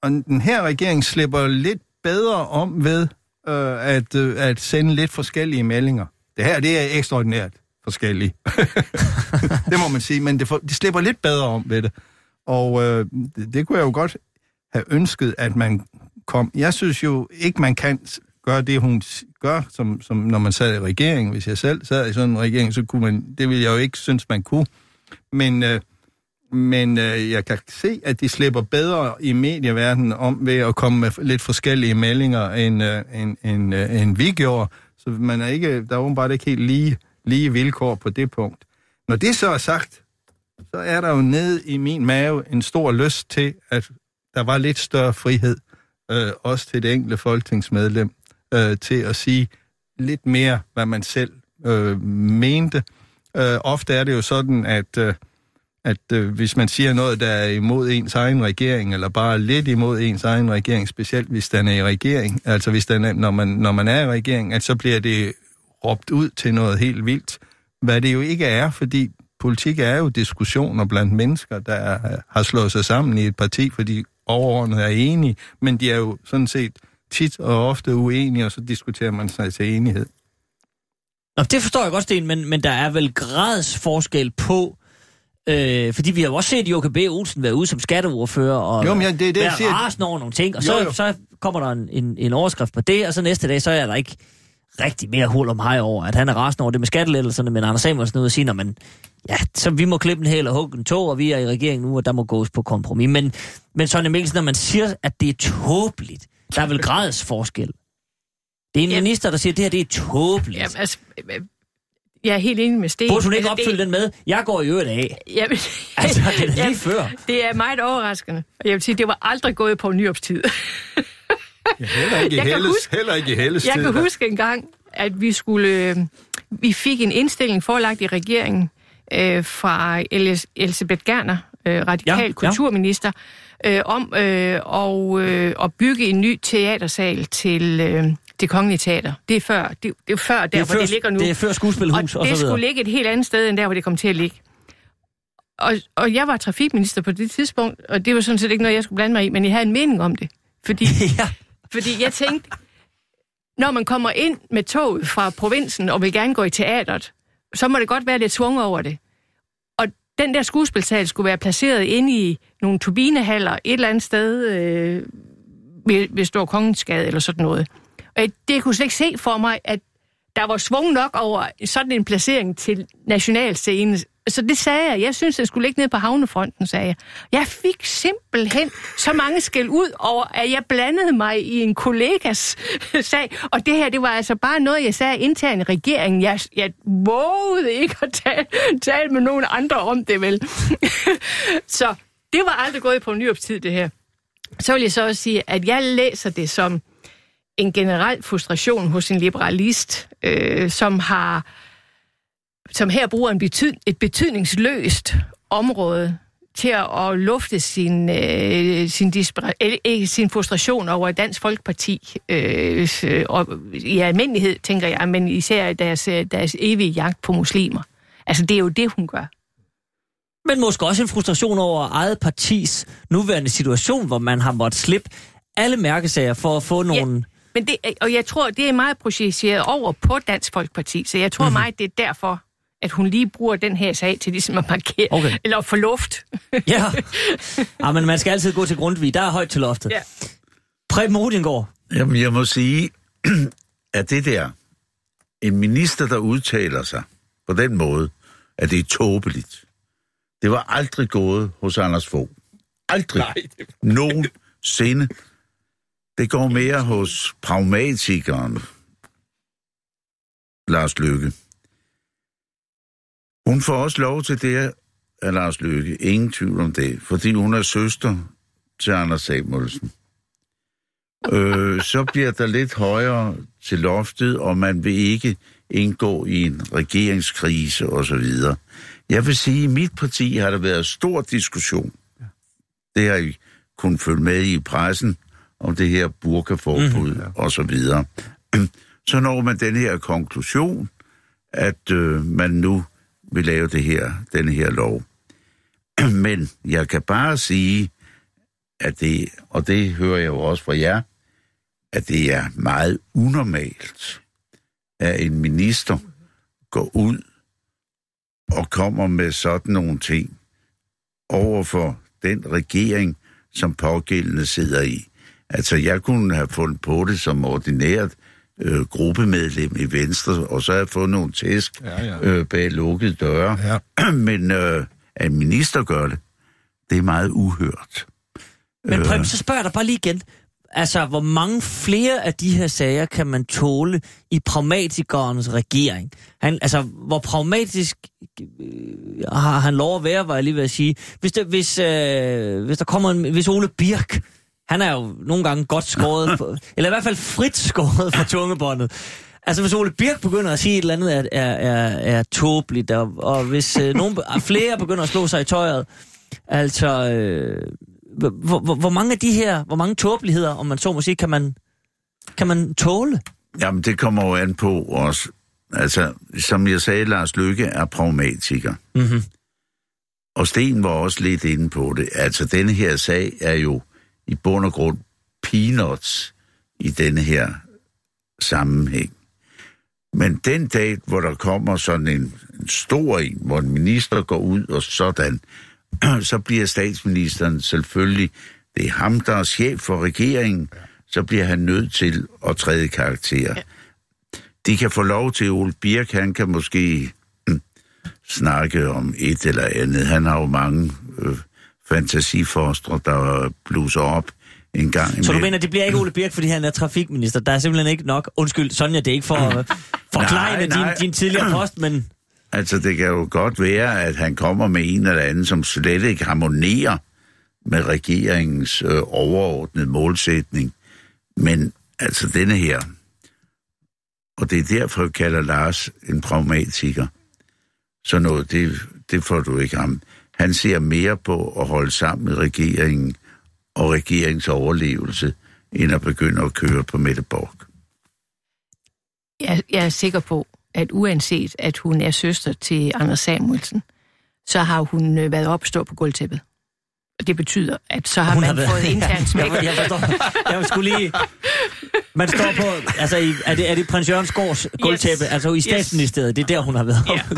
og den her regering slipper lidt bedre om ved at sende lidt forskellige meldinger. Det her, det er ekstraordinært forskellige. Det må man sige, men de slipper lidt bedre om ved det. Og det kunne jeg jo godt have ønsket, at man kom. Jeg synes jo ikke, man kan gøre det, hun gør, som når man sad i regeringen. Hvis jeg selv sad i sådan en regering, så kunne man, det ville jeg jo ikke synes, man kunne. Men jeg kan se, at de slipper bedre i medieverdenen om ved at komme med lidt forskellige meldinger, end vi gjorde. Så man er ikke, der er åbenbart ikke helt lige vilkår på det punkt. Når det så er sagt, så er der jo nede i min mave en stor lyst til, at der var lidt større frihed, også til det enkelte folketingsmedlem, til at sige lidt mere, hvad man selv mente. Ofte er det jo sådan, at hvis man siger noget, der er imod ens egen regering, eller bare lidt imod ens egen regering, specielt hvis den er i regering, altså hvis den er, når man er i regering, at så bliver det råbt ud til noget helt vildt, hvad det jo ikke er, fordi politik er jo diskussioner blandt mennesker, der har slået sig sammen i et parti, fordi overordnet er enige, men de er jo sådan set tit og ofte uenige, og så diskuterer man sig til enighed. Nå, det forstår jeg godt, Sten, men der er vel gradsforskel på, fordi vi har jo også set Joachim B. Olsen være ude som skatteordfører og være rasende over nogle ting, og så kommer der en overskrift på det, og så næste dag, så er der ikke rigtig mere hul om hej over, at han er rasende over det med skattelettelserne, men Anders Samuelsen ud og siger, så vi må klippe en hæl og hugge en tog, og vi er i regeringen nu, og der må gås på kompromis. Men Sonja Mikkelsen, når man siger, at det er tåbeligt, der er vel gradsforskel. Det er en minister, der siger, at det her det er tåbeligt. Jamen, altså, jeg er helt enig med Sten. Burde hun ikke opfylde den med? Jeg går i øvrigt af. Jamen, altså, det er lige før. Det er meget overraskende. Jeg vil sige, det var aldrig gået på Nyrups tid. Ja, heller ikke i Helles tid. Jeg kan huske en gang, at vi fik en indstilling forelagt i regeringen fra Elsebeth Gerner, radikal kulturminister, om at bygge en ny teatersal til Det Kongelige Teater. Det er før, det ligger nu. Det er før skuespilhus og det skulle ligge et helt andet sted, end der, hvor det kom til at ligge. Og jeg var trafikminister på det tidspunkt, og det var sådan set ikke noget, jeg skulle blande mig i, men jeg havde en mening om det. Fordi jeg tænkte, når man kommer ind med toget fra provinsen og vil gerne gå i teateret, så må det godt være lidt svunget over det. Og den der skuespilsal skulle være placeret inde i nogle turbinehaller et eller andet sted ved Stor Kongensgade eller sådan noget. Og det kunne slet ikke se for mig, at der var svung nok over sådan en placering til nationalscenen. Så det sagde jeg. Jeg synes, det skulle ligge ned på havnefronten, sagde jeg. Jeg fik simpelthen så mange skæld ud over, at jeg blandede mig i en kollegas sag. Og det her, det var altså bare noget, jeg sagde internt i regeringen. Jeg vågede ikke at tale med nogen andre om det, vel. Så det var aldrig gået på Nyrups tid, det her. Så vil jeg så også sige, at jeg læser det som en generel frustration hos en liberalist, som her bruger et betydningsløst område til at lufte sin frustration over Dansk Folkeparti, og i almindelighed, tænker jeg, men især deres evige jagt på muslimer. Altså, det er jo det, hun gør. Men måske også en frustration over eget partis nuværende situation, hvor man har måttet slippe alle mærkesager for at få nogle... Ja. Men jeg tror, det er meget projiceret over på Dansk Folkeparti, så jeg tror meget, det er derfor, at hun lige bruger den her sag til ligesom at markere, eller få luft. Ja, men man skal altid gå til Grundtvig, der er højt til loftet. Ja. Preben Rudiengaard. Jamen, jeg må sige, at det der, en minister, der udtaler sig på den måde, at det er tåbeligt. Det var aldrig gået hos Anders Fogh. Aldrig. Nogensinde. Det går mere hos pragmatikeren Lars Løkke. Hun får også lov til det af Lars Løkke. Ingen tvivl om det. Fordi hun er søster til Anders Samuelsen. Så bliver der lidt højere til loftet, og man vil ikke indgå i en regeringskrise osv. Jeg vil sige, at i mit parti har der været stor diskussion. Det har I kunnet følge med i pressen, om det her burkaforbud og så videre. Så når man den her konklusion, at man nu vil lave denne her lov. Men jeg kan bare sige, at det, og det hører jeg jo også fra jer, at det er meget unormalt, at en minister går ud og kommer med sådan nogle ting overfor den regering, som pågældende sidder i. Altså, jeg kunne have fundet på det som ordinært gruppemedlem i Venstre, og så har jeg fået nogle tæsk bag lukkede døre. Ja. Men at en minister gør det, det er meget uhørt. Men Preben, så spørger jeg dig bare lige igen. Altså, hvor mange flere af de her sager kan man tåle i pragmatikernes regering? Hvor pragmatisk har han lov at være, var jeg lige ved at sige. Hvis der kommer hvis Ole Birk, han er jo nogle gange godt skåret, eller i hvert fald frit skåret fra tungebåndet. Altså, hvis Ole Birk begynder at sige et eller andet er tåbeligt, og hvis flere begynder at slå sig i tøjet, altså, hvor mange af de her, hvor mange tåbeligheder, om man så må sige, kan man tåle? Jamen, det kommer jo an på også. Altså, som jeg sagde, Lars Løkke er pragmatiker. Mm-hmm. Og Sten var også lidt inde på det. Altså, denne her sag er jo i bund og grund peanuts i denne her sammenhæng. Men den dag, hvor der kommer sådan en stor en, hvor en minister går ud og sådan, så bliver statsministeren selvfølgelig, det er ham, der er chef for regeringen, så bliver han nødt til at træde karakter. Ja. De kan få lov til, Ole Birk, han kan måske snakke om et eller andet. Han har jo mange fantasifostre, der bluser op en gang imellem. Så du mener, det bliver ikke Ole Birk, fordi han er trafikminister? Der er simpelthen ikke nok... Undskyld, Sonja, det er ikke for at forklejne din tidligere post, men... Altså, det kan jo godt være, at han kommer med en eller anden, som slet ikke harmonerer med regeringens overordnede målsætning. Men altså denne her, og det er derfor, jeg kalder Lars en pragmatiker. Så noget, det får du ikke ham. Han ser mere på at holde sammen med regeringen og regeringens overlevelse, end at begynde at køre på Mette Borg. Jeg er sikker på, at uanset at hun er søster til Anders Samuelsen, så har hun været op og stå på gulvtæppet. Og det betyder, at så har man fået internt smæk. Jeg forstår. Jeg skulle lige... Man står på... Altså, er det Prins Jørgens Gårds gulvtæppe? Yes. Altså i statsministeriet. Det er der, hun har været op. Ja.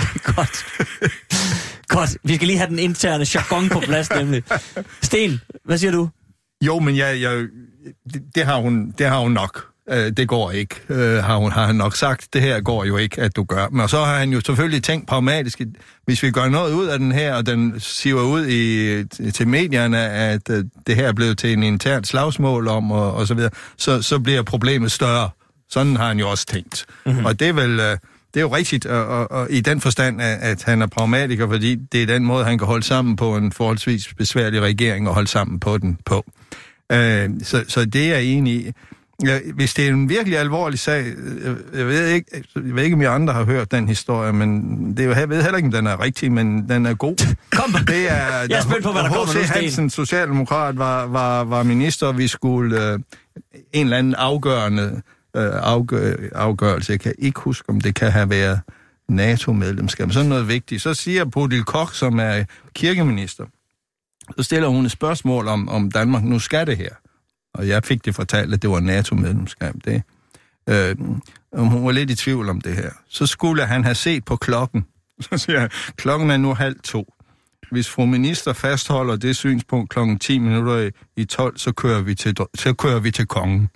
Godt. Vi skal lige have den interne jargon på plads, nemlig. Sten, hvad siger du? Jo, men det har hun nok. Det går ikke, har han nok sagt. Det her går jo ikke, at du gør. Men så har han jo selvfølgelig tænkt pragmatisk, hvis vi gør noget ud af den her, og den siver ud til medierne, at det her er blevet til en intern slagsmål om, og så videre, så bliver problemet større. Sådan har han jo også tænkt. Mm-hmm. Og det er vel... Det er jo rigtigt, og i den forstand, at han er pragmatiker, fordi det er den måde, han kan holde sammen på en forholdsvis besværlig regering og holde sammen på den på. Så det er jeg enig i. Hvis det er en virkelig alvorlig sag, jeg ved ikke, om I andre har hørt den historie, men jeg ved heller ikke, om den er rigtig, men den er god. Kom, det er, jeg er spændt på, hvad der kommer nu, H.C. Hansen, socialdemokrat, var minister, og vi skulle en eller anden afgørende afgørelse. Jeg kan ikke huske, om det kan have været NATO-medlemskab. Sådan noget vigtigt. Så siger Bodil Koch, som er kirkeminister, så stiller hun et spørgsmål om Danmark nu skal det her. Og jeg fik det fortalt, at det var NATO-medlemskab. Hun var lidt i tvivl om det her. Så skulle han have set på klokken. Så siger jeg, klokken er nu 1:30. Hvis fru minister fastholder det synspunkt klokken 10 minutter i 12, så kører vi til kongen.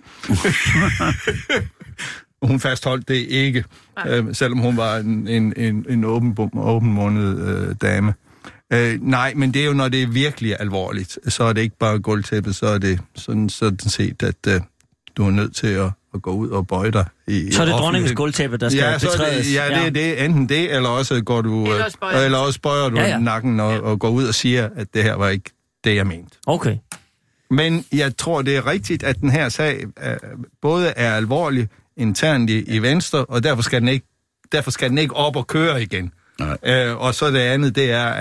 Hun fastholdt det ikke, selvom hun var en åbenmundet dame. Nej, men det er jo, når det er virkelig alvorligt, så er det ikke bare gulvtæppet, så er det sådan set, at du er nødt til at gå ud og bøje dig i så er det dronningens gulvtæppe, der skal betrædes? Det er det. Enten det, eller også går du eller også bøjer du nakken og går ud og siger, at det her var ikke det, jeg mente. Okay. Men jeg tror, det er rigtigt, at den her sag både er alvorlig internt i Venstre, og derfor skal den ikke op og køre igen. Og så det andet, det er,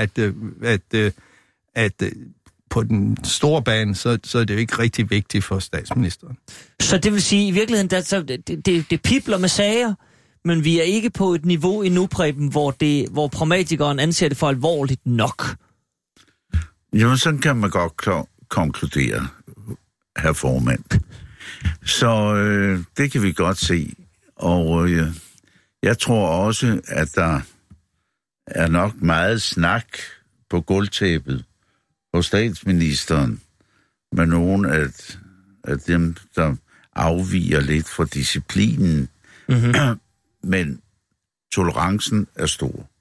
at på den store bane, så er det jo ikke rigtig vigtigt for statsministeren. Så det vil sige, i virkeligheden, det pibler med sager, men vi er ikke på et niveau endnu, Preben, hvor pragmatikeren anser det for alvorligt nok. Jo, sådan kan man godt konkludere. herr formand. Så det kan vi godt se. Og jeg tror også, at der er nok meget snak på gulvtæppet hos statsministeren med nogle af dem, der afviger lidt fra disciplinen. Mm-hmm. Men tolerancen er stor.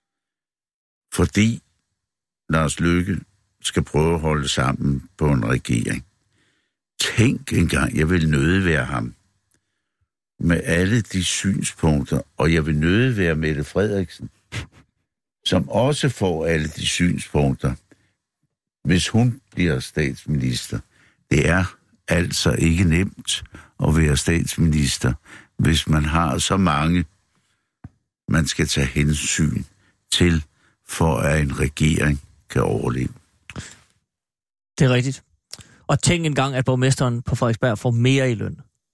Fordi Lars Løkke skal prøve at holde sammen på en regering. Tænk engang, jeg vil nødig være ham. Med alle de synspunkter, og jeg vil nødig være Mette Frederiksen, som også får alle de synspunkter, hvis hun bliver statsminister. Det er altså ikke nemt at være statsminister, hvis man har så mange, man skal tage hensyn til, for at en regering kan overleve. Det er rigtigt. Og tænk engang, at borgmesteren på Frederiksberg får mere i løn.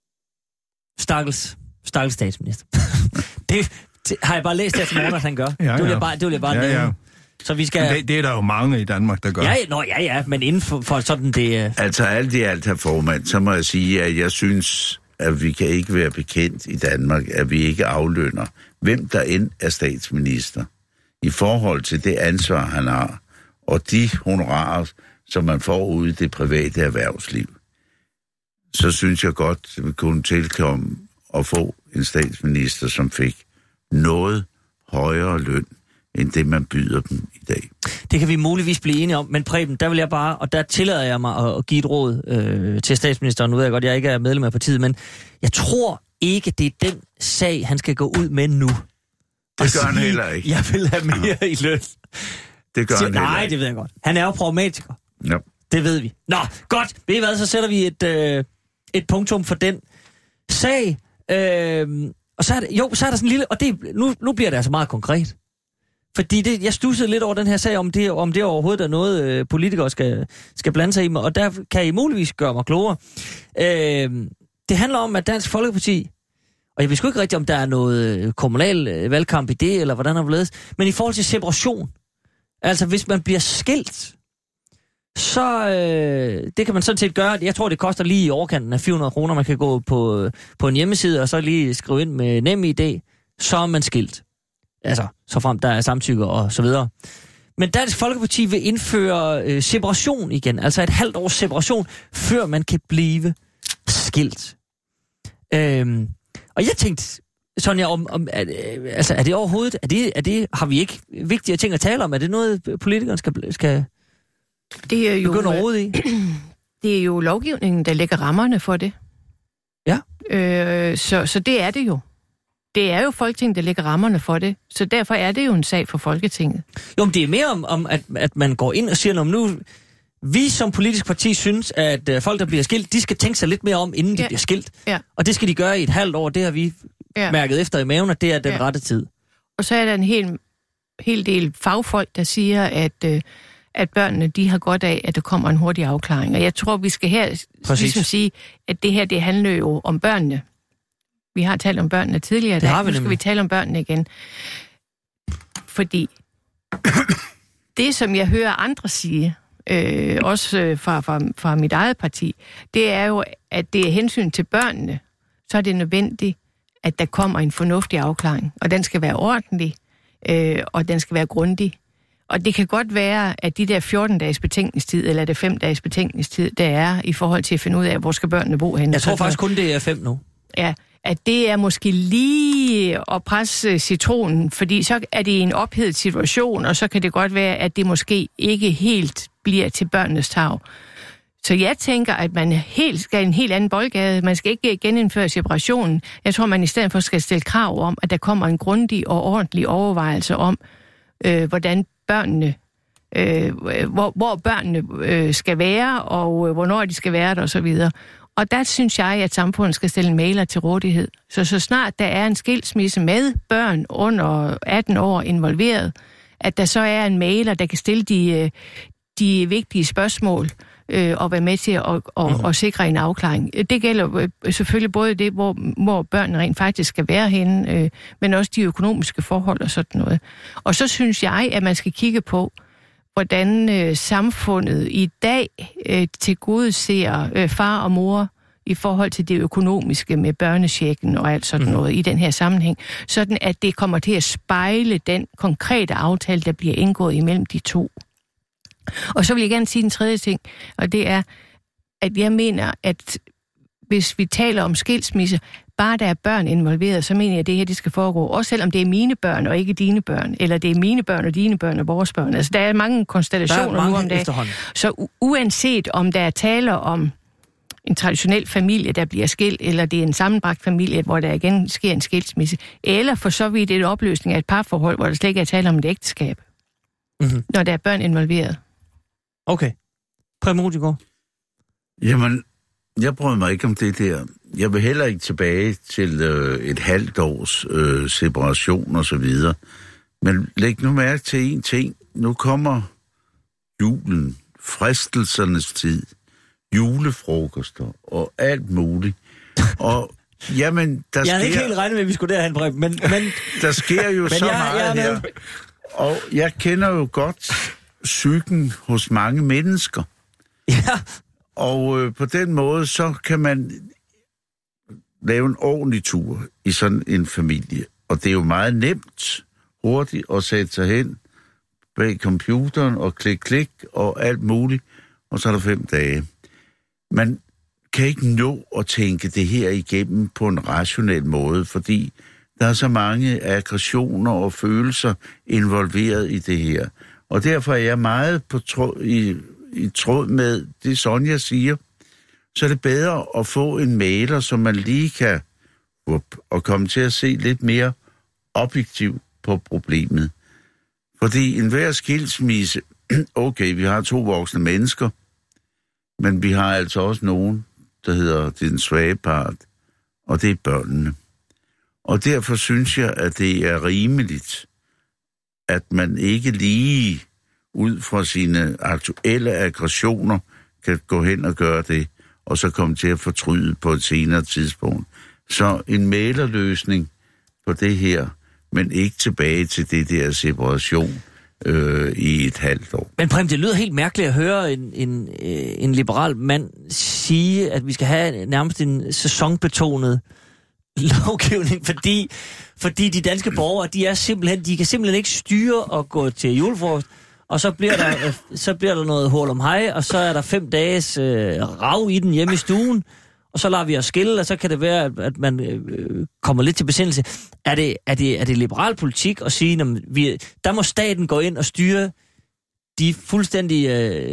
Stakkels statsminister. det har jeg bare læst her til morgen, at han gør. Ja. Det vil jeg bare nævne. Så vi skal... Det er der jo mange i Danmark, der gør. Ja, men inden for sådan det... Altså alt i alt, herr formand, så må jeg sige, at jeg synes, at vi kan ikke være bekendt i Danmark, at vi ikke aflønner, hvem der end er statsminister, i forhold til det ansvar, han har, og de honorarer, som man får ude i det private erhvervsliv. Så synes jeg godt, at vi kunne tilkomme at få en statsminister, som fik noget højere løn, end det, man byder dem i dag. Det kan vi muligvis blive enige om, men Preben, der vil jeg bare, og der tillader jeg mig at give et råd til statsministeren. Nu ved jeg godt, jeg ikke er medlem af partiet, men jeg tror ikke, det er den sag, han skal gå ud med nu. Det gør han heller ikke. Jeg vil have mere i løn. Det gør han heller ikke. Nej, det ved jeg godt. Han er jo pragmatiker. Ja. Det ved vi. Nå, godt. Ved I hvad, så sætter vi et punktum for den sag. Og så er der sådan en lille... Og nu bliver det altså meget konkret. Fordi jeg stussede lidt over den her sag, om det overhovedet er noget, politikere skal blande sig i mig. Og der kan I muligvis gøre mig klogere. Det handler om, at Dansk Folkeparti... Og jeg ved sgu ikke rigtigt, om der er noget kommunal valgkamp i det, eller hvordan der vil ledes. Men i forhold til separation... Altså, hvis man bliver skilt, så det kan man sådan set gøre. Jeg tror, det koster lige i overkanten af 400 kroner. Man kan gå på en hjemmeside, og så lige skrive ind med NemID, så er man skilt. Altså, så frem der er samtykker og så videre. Men Dansk Folkeparti vil indføre separation igen. Altså et halvt års separation, før man kan blive skilt. Og jeg tænkte... Sonja, altså, er det overhovedet, har vi ikke vigtige ting at tale om? Er det noget, politikerne skal det er jo, begynde at rode i? Det er jo lovgivningen, der lægger rammerne for det. Ja. Så det er det jo. Det er jo Folketinget, der lægger rammerne for det. Så derfor er det jo en sag for Folketinget. Jo, men det er mere om at man går ind og siger, om nu... Vi som politisk parti synes, at folk, der bliver skilt, de skal tænke sig lidt mere om, inden de bliver skilt. Ja. Og det skal de gøre i et halvt år. Det har vi mærket efter i maven, at det er den rette tid. Og så er der en hel del fagfolk, der siger, at børnene, de har godt af, at der kommer en hurtig afklaring. Og jeg tror, vi skal her ligesom sige, at det her, det handler jo om børnene. Vi har talt om børnene tidligere. Nu skal vi tale om børnene igen. Fordi det, som jeg hører andre sige, også fra mit eget parti, det er jo, at det er hensyn til børnene, så er det nødvendigt, at der kommer en fornuftig afklaring. Og den skal være ordentlig, og den skal være grundig. Og det kan godt være, at de der 14 dages betænkningstid, eller det 5 dages betænkningstid, der er i forhold til at finde ud af, hvor skal børnene bo henne. Jeg tror faktisk kun, det er 5 nu. Ja, at det er måske lige at presse citronen, fordi så er det en ophedet situation, og så kan det godt være, at det måske ikke helt bliver til børnenes tarv. Så jeg tænker, at man skal en helt anden boldgade. Man skal ikke genindføre separationen. Jeg tror, man i stedet for skal stille krav om, at der kommer en grundig og ordentlig overvejelse om, hvordan børnene, hvor børnene skal være, og hvornår de skal være der, og så videre. Og der synes jeg, at samfundet skal stille en mailer til rådighed. Så snart der er en skilsmisse med børn under 18 år involveret, at der så er en mailer, der kan stille de vigtige spørgsmål og være med til at sikre en afklaring. Det gælder selvfølgelig både det, hvor børnene rent faktisk skal være henne, men også de økonomiske forhold og sådan noget. Og så synes jeg, at man skal kigge på, hvordan samfundet i dag tilgodeser far og mor i forhold til det økonomiske med børnechecken og alt sådan noget i den her sammenhæng, sådan at det kommer til at spejle den konkrete aftale, der bliver indgået imellem de to. Og så vil jeg gerne sige den tredje ting, og det er, at jeg mener, at hvis vi taler om skilsmisse, bare der er børn involveret, så mener jeg, at det her det skal foregå. Også selvom det er mine børn og ikke dine børn. Eller det er mine børn og dine børn og vores børn. Altså, der er mange konstellationer nu om dagen. Så uanset om der er tale om en traditionel familie, der bliver skilt, eller det er en sammenbragt familie, hvor der igen sker en skilsmisse, eller for så vidt et opløsning af et parforhold, hvor der slet ikke er tale om et ægteskab, når der er børn involveret. Okay. Preben Rudiengaard. Jamen, jeg bryder mig ikke om det der. Jeg vil heller ikke tilbage til et halvt års separation og så videre. Men læg nu mærke til en ting. Nu kommer julen, fristelsernes tid, julefrokoster og alt muligt. Og jamen, der jeg havde ikke helt regnet med, at vi skulle derhen, Preben, men der sker jo så meget her. Og jeg kender jo godt psyken hos mange mennesker. Ja. Og på den måde, så kan man lave en ordentlig tur i sådan en familie. Og det er jo meget nemt, hurtigt at sætte sig hen bag computeren og klik og alt muligt. Og så er der 5 dage. Man kan ikke nå at tænke det her igennem på en rationel måde, fordi der er så mange aggressioner og følelser involveret i det her. Og derfor er jeg meget i tråd med det, Sonja siger. Så er det bedre at få en mægler, som man lige kan og komme til at se lidt mere objektivt på problemet. Fordi enhver skilsmisse, okay, vi har 2 voksne mennesker, men vi har altså også nogen, der hedder den svage part, og det er børnene. Og derfor synes jeg, at det er rimeligt, at man ikke lige ud fra sine aktuelle aggressioner kan gå hen og gøre det, og så komme til at fortryde på et senere tidspunkt. Så en mæglerløsning på det her, men ikke tilbage til det der separation i et halvt år. Men Preben, det lyder helt mærkeligt at høre en liberal mand sige, at vi skal have nærmest en sæsonbetonet lovgivning, fordi de danske borgere, de kan simpelthen ikke styre og gå til julefrokost, og så bliver der noget hul om hej, og så er der 5 dages rav i den hjemme i stuen, og så lader vi os skille, og så kan det være, at man kommer lidt til besindelse. Er det liberal politik at sige, der må staten gå ind og styre de fuldstændig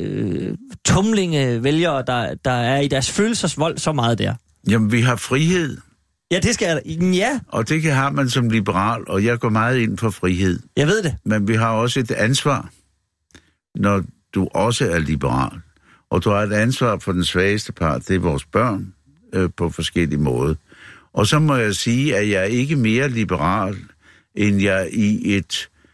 tumlinge vælgere, der er i deres følelsesvold så meget der? Jamen, vi har frihed. Ja, det skal ja. Og det har man som liberal, og jeg går meget ind for frihed. Jeg ved det. Men vi har også et ansvar, når du også er liberal. Og du har et ansvar for den svageste part, det er vores børn, på forskellige måder. Og så må jeg sige, at jeg er ikke mere liberal, end jeg i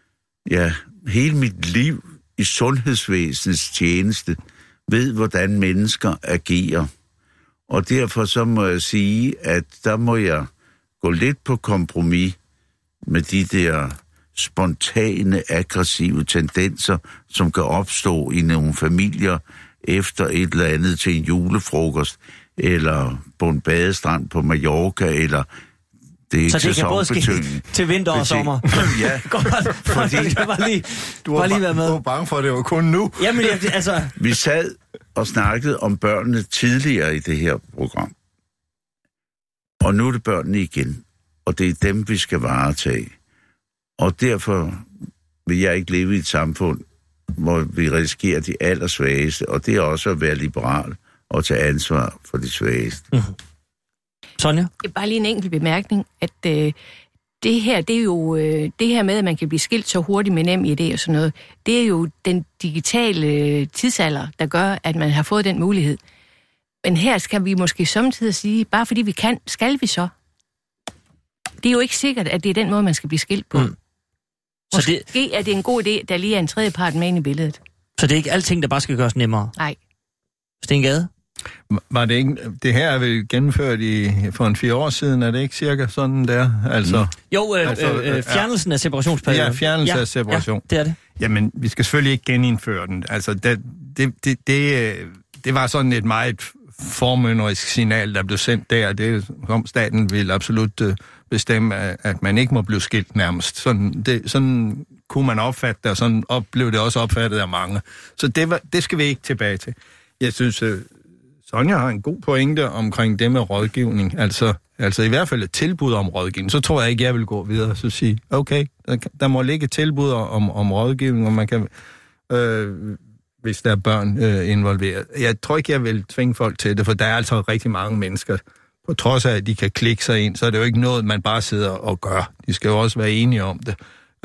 hele mit liv i sundhedsvæsenets tjeneste ved, hvordan mennesker agerer. Og derfor så må jeg sige, at der må jeg gå lidt på kompromis med de der spontane, aggressive tendenser, som kan opstå i nogle familier efter et eller andet til en julefrokost, eller på en badestrand på Mallorca, eller det er ikke så det kan både ske til vinter og sommer. Ja, godt. Fordi du var lige været med. Du var bange for, at det var kun nu. Jamen, altså... Vi sad og snakkede om børnene tidligere i det her program. Og nu er det børnene igen. Og det er dem, vi skal varetage. Og derfor vil jeg ikke leve i et samfund, hvor vi risikerer de allersvageste. Og det er også at være liberal og tage ansvar for de svageste. Mm-hmm. Sonja? Det er bare lige en enkelt bemærkning, at det her, det er jo det her med, at man kan blive skilt så hurtigt med nem idé og sådan noget, det er jo den digitale tidsalder, der gør, at man har fået den mulighed. Men her skal vi måske samtidig sige, bare fordi vi kan, skal vi så. Det er jo ikke sikkert, at det er den måde, man skal blive skilt på. Måske er det en god idé, der lige er en tredje part med ind i billedet. Så det er ikke alting, der bare skal gøres nemmere? Nej. Sten Gade? Var det ikke... Det her er vel gennemført for en 4 år siden, er det ikke cirka sådan der? Altså, Jo, fjernelsen af separationsperioden. Ja, fjernelse af separation. Ja, det er det. Jamen, vi skal selvfølgelig ikke genindføre den. Altså, det var sådan et meget formynderisk signal, der blev sendt der. Det som staten ville absolut bestemme, at man ikke må blive skilt nærmest. Sådan kunne man opfatte det, og sådan blev det også opfattet af mange. Så det skal vi ikke tilbage til. Jeg synes, Sonja har en god pointe omkring det med rådgivning. Altså i hvert fald et tilbud om rådgivning. Så tror jeg ikke, jeg vil gå videre og så sige, okay, der må ligge et tilbud om rådgivning, og man kan... hvis der er børn involveret. Jeg tror ikke, jeg vil tvinge folk til det, for der er altså rigtig mange mennesker. På trods af, at de kan klikke sig ind, så er det jo ikke noget, man bare sidder og gør. De skal jo også være enige om det.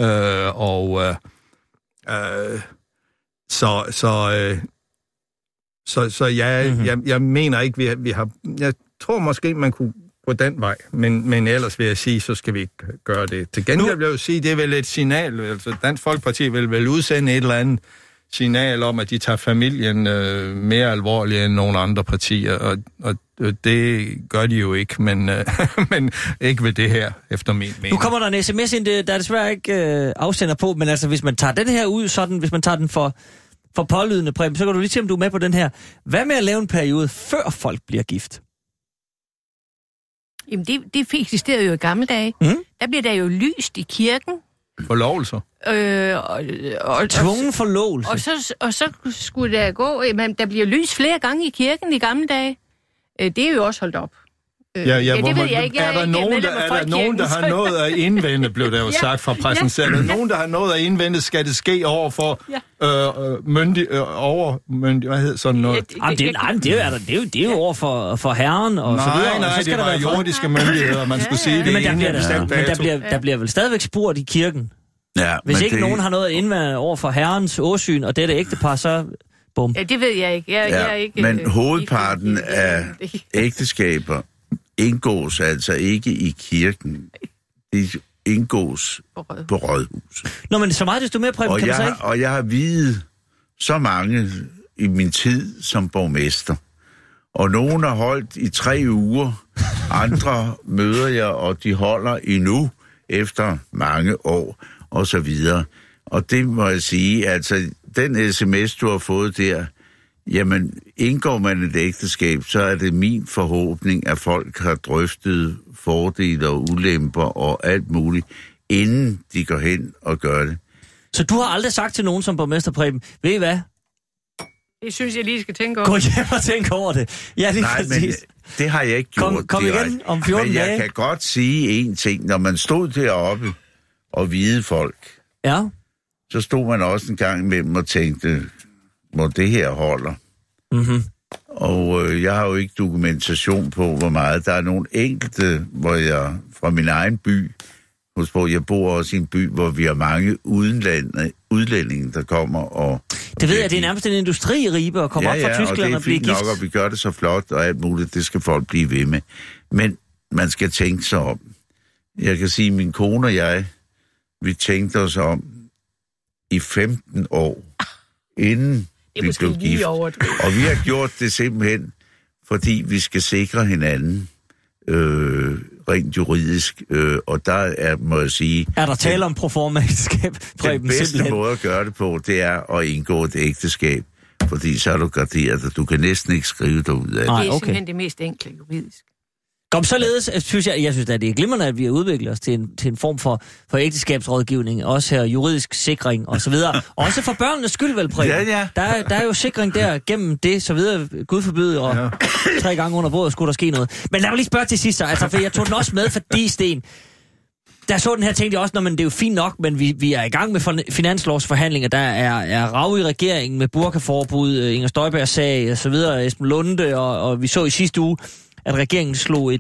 Jeg mener ikke, vi har... Jeg tror måske, man kunne gå den vej, men ellers vil jeg sige, så skal vi ikke gøre det. Til gengæld vil jeg jo sige, det er vel et signal. Altså Dansk Folkeparti vil vel udsende et eller andet signal om, at de tager familien mere alvorligt end nogle andre partier, og det gør de jo ikke, men ikke ved det her, efter min mening. Nu kommer der en sms ind, der er desværre ikke afsender på, men altså, hvis man tager den her ud, sådan, hvis man tager den for pålydende, Preben, så kan du lige se, om du er med på den her. Hvad med at lave en periode, før folk bliver gift? Jamen, det eksisterede jo i gamle dage. Der bliver der jo lyst i kirken. Forlovelser. Tvungen forlovelse. Og så skulle der gå... Der bliver lys flere gange i kirken i gamle dage. Det er jo også holdt op. Det ved jeg ikke. Er der nogen, der har noget at indvende, blev der jo sagt fra pressen selv. Er der nogen, der har noget at indvende, skal det ske over for overmyndig, hvad hedder sådan noget? Det er jo over for herren og så videre. Nej, så skal det var jordiske myndigheder, man skulle sige det. Men der bliver vel stadigvæk spurgt i kirken. Ja, hvis ikke nogen har noget at indvende over for herrens åsyn og dette ægtepar, så bum. Ja, det ved jeg ikke. Jeg er ikke men hovedparten af ægteskaber indgås altså ikke i kirken. De indgås på rådhuset. Nå, men så meget desto mere, Preben, kan du så ikke? Og jeg har videt så mange i min tid som borgmester. Og nogen har holdt i 3 uger. Andre møder jeg, og de holder endnu efter mange år, og så videre. Og det må jeg sige, altså, den sms, du har fået der, jamen, indgår man et ægteskab, så er det min forhåbning, at folk har drøftet fordele og ulemper og alt muligt, inden de går hen og gør det. Så du har aldrig sagt til nogen som borgmester, Preben, ved I hvad? Det synes jeg lige skal tænke over. Gå hjem og tænke over det. Ja, lige præcis. Men det har jeg ikke gjort. Kom igen om 14 dage. Men jeg kan godt sige en ting. Når man stod deroppe og vide folk, så stod man også en gang imellem og tænkte, hvor det her holder. Mm-hmm. Og jeg har jo ikke dokumentation på, hvor meget. Der er nogle enkelte, hvor jeg fra min egen by, jeg bor også i en by, hvor vi har mange udlændinge, der kommer og... Det ved jeg, det er nærmest en industri i Ribe at komme op fra Tyskland og blive gift. Ja, og det er fint nok, og vi gør det så flot og alt muligt, det skal folk blive ved med. Men man skal tænke sig om. Jeg kan sige, min kone og jeg, vi tænkte os om i 15 år, inden vi blev gift. Og vi har gjort det simpelthen, fordi vi skal sikre hinanden rent juridisk, og der må jeg sige... Er der tale om proforma-ægteskab? Den bedste måde at gøre det på, det er at indgå et ægteskab, fordi så er du garderet, og du kan næsten ikke skrive dig ud af det. Det er simpelthen det mest enkle juridisk. Kom, således synes jeg synes, at det er glimrende, at vi har udviklet os til en form for ægteskabsrådgivning, også her juridisk sikring og så videre. Også for børnenes skyld, vel, Preben? Ja. Der er jo sikring der gennem det, så videre. Gud forbyde, og 3 gange under bordet skulle der ske noget. Men lad mig lige spørge til sidst, altså, for jeg tog den også med, fordi, Sten, der så den her, tænkte jeg også, men det er jo fint nok, men vi er i gang med finanslovsforhandlinger. Der er rav i regeringen med burkaforbud, Inger Støjbergs sag og så videre, Esben Lunde, og vi så i sidste uge, at regeringen slog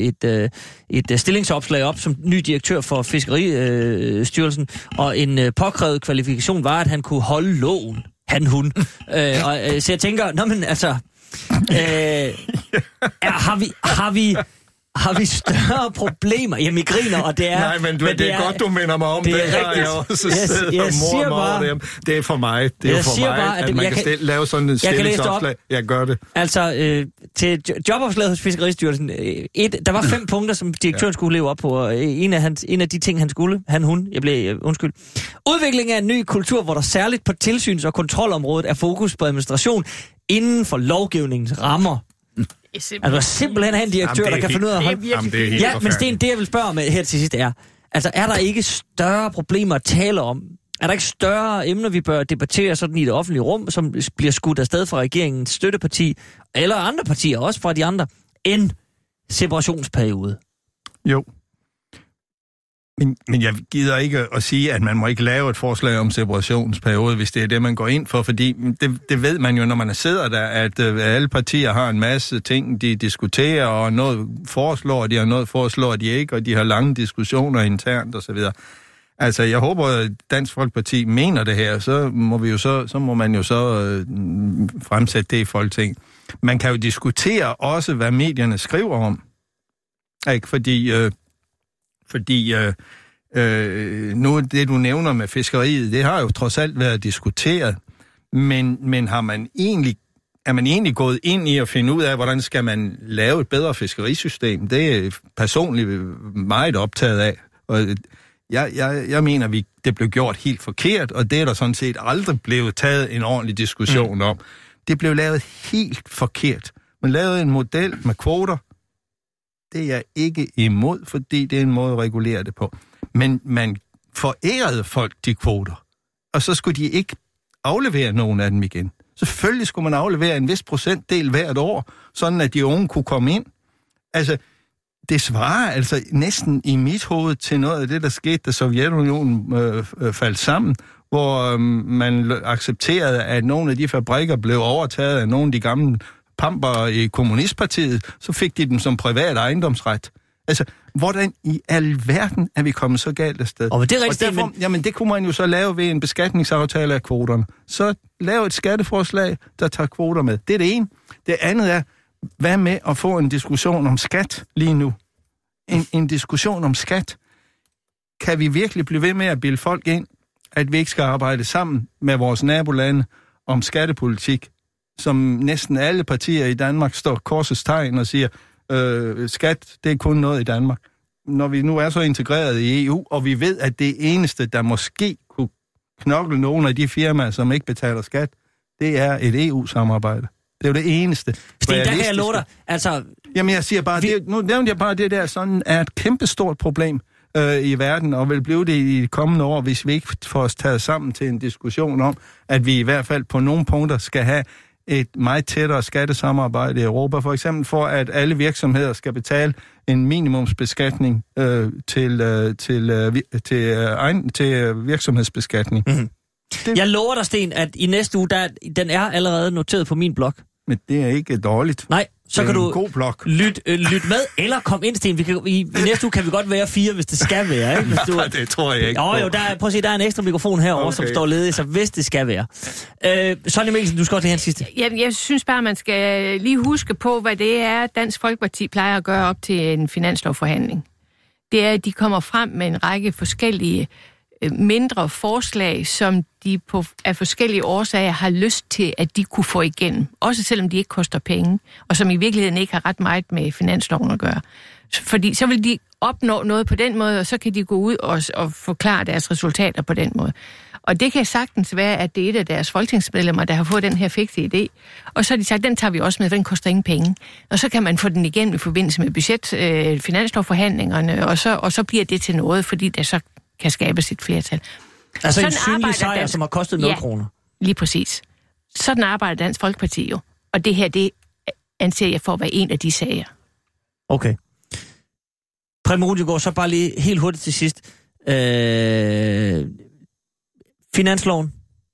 et stillingsopslag op som ny direktør for Fiskeristyrelsen, og en påkrævet kvalifikation var, at han kunne holde loven. Hun. Så jeg tænker, Har vi større problemer? Jamen, I griner, og det er... Nej, men det er godt, du minder mig om det. Det er rigtigt. Jeg siger bare... Det er for mig. Det er for mig, bare, at man kan lave sådan en stillingsopslag. Jeg gør det. Altså, til jobopslaget hos Fiskeristyrelsen, der var 5 punkter, som direktøren skulle leve op på, og en af de ting, han skulle, undskyld. Udvikling af en ny kultur, hvor der særligt på tilsyns- og kontrolområdet er fokus på administration inden for lovgivningens rammer. Altså simpelthen have en direktør, der kan finde ud af at holde... Ja, men Sten, det jeg vil spørge om her til sidst er, altså er der ikke større problemer at tale om? Er der ikke større emner, vi bør debattere sådan i det offentlige rum, som bliver skudt afsted fra regeringens støtteparti, eller andre partier, også fra de andre, end separationsperiode? Jo. Men jeg gider ikke at sige, at man må ikke lave et forslag om separationsperiode, hvis det er det, man går ind for, fordi det ved man jo, når man sidder der, at alle partier har en masse ting, de diskuterer, og noget foreslår de, og noget foreslår de ikke, og de har lange diskussioner internt osv. Altså, jeg håber, at Dansk Folkeparti mener det her, så må man jo fremsætte det i Folketinget. Man kan jo diskutere også, hvad medierne skriver om, ikke? Fordi nu det, du nævner med fiskeriet, det har jo trods alt været diskuteret, men er man egentlig gået ind i at finde ud af, hvordan skal man lave et bedre fiskerisystem? Det er personligt meget optaget af, og jeg mener, det blev gjort helt forkert, og det er der sådan set aldrig blevet taget en ordentlig diskussion om. Det blev lavet helt forkert. Man lavede en model med kvoter. Det er jeg ikke imod, fordi det er en måde at regulere det på. Men man forærede folk de kvoter, og så skulle de ikke aflevere nogen af dem igen. Selvfølgelig skulle man aflevere en vis procentdel hvert år, sådan at de unge kunne komme ind. Altså, det svarer altså næsten i mit hoved til noget af det, der skete, da Sovjetunionen faldt sammen, hvor man accepterede, at nogle af de fabrikker blev overtaget af nogle af de gamle pamper i kommunistpartiet, så fik de dem som privat ejendomsret. Altså, hvordan i alverden er vi kommet så galt afsted? Og det er rigtigt, derfor, jamen, det kunne man jo så lave ved en beskatningsaftale af kvoterne. Så lave et skatteforslag, der tager kvoter med. Det er det ene. Det andet er, hvad med at få en diskussion om skat lige nu? En diskussion om skat. Kan vi virkelig blive ved med at bilde folk ind, at vi ikke skal arbejde sammen med vores nabolande om skattepolitik, som næsten alle partier i Danmark står korsets tegn og siger, skat, det er kun noget i Danmark. Når vi nu er så integreret i EU, og vi ved, at det eneste, der måske kunne knokle nogle af de firmaer, som ikke betaler skat, det er et EU-samarbejde. Det er jo det eneste. Sten, der kan jeg love dig. Altså, jamen, jeg siger bare, nu nævnte jeg bare, det der sådan er et kæmpestort problem i verden, og vil blive det i de kommende år, hvis vi ikke får os taget sammen til en diskussion om, at vi i hvert fald på nogle punkter skal have et meget tættere skattesamarbejde i Europa, for eksempel for, at alle virksomheder skal betale en minimumsbeskatning til virksomhedsbeskatning. Mm-hmm. Jeg lover dig, Sten, at i næste uge, den er allerede noteret på min blog. Men det er ikke dårligt. Nej, så kan du lytte med, eller kom ind, Sten. I næste uge kan vi godt være 4, hvis det skal være. Ikke? Nej, det tror jeg ikke. Prøv at se, der er en ekstra mikrofon herovre, som står ledig, så hvis det skal være. Sonja Mikkelsen, du skal også lige have en sidste. Jeg synes bare, man skal lige huske på, hvad det er, Dansk Folkeparti plejer at gøre op til en finanslovforhandling. Det er, at de kommer frem med en række forskellige mindre forslag, som de af forskellige årsager har lyst til, at de kunne få igennem. Også selvom de ikke koster penge, og som i virkeligheden ikke har ret meget med finansloven at gøre. Fordi så vil de opnå noget på den måde, og så kan de gå ud og forklare deres resultater på den måde. Og det kan sagtens være, at det er et af deres folketingsmedlemmer, der har fået den her fikse idé. Og så har de sagt, den tager vi også med, for den koster ingen penge. Og så kan man få den igennem i forbindelse med finanslovforhandlingerne, og så bliver det til noget, fordi der så kan skabes et flertal. Altså sådan en synlig sejr, som har kostet 0 kroner. Lige præcis. Sådan arbejder Dansk Folkeparti jo. Og det her, det anser jeg for at være en af de sager. Okay. Preben Rudiengaard, så bare lige helt hurtigt til sidst. Finansloven.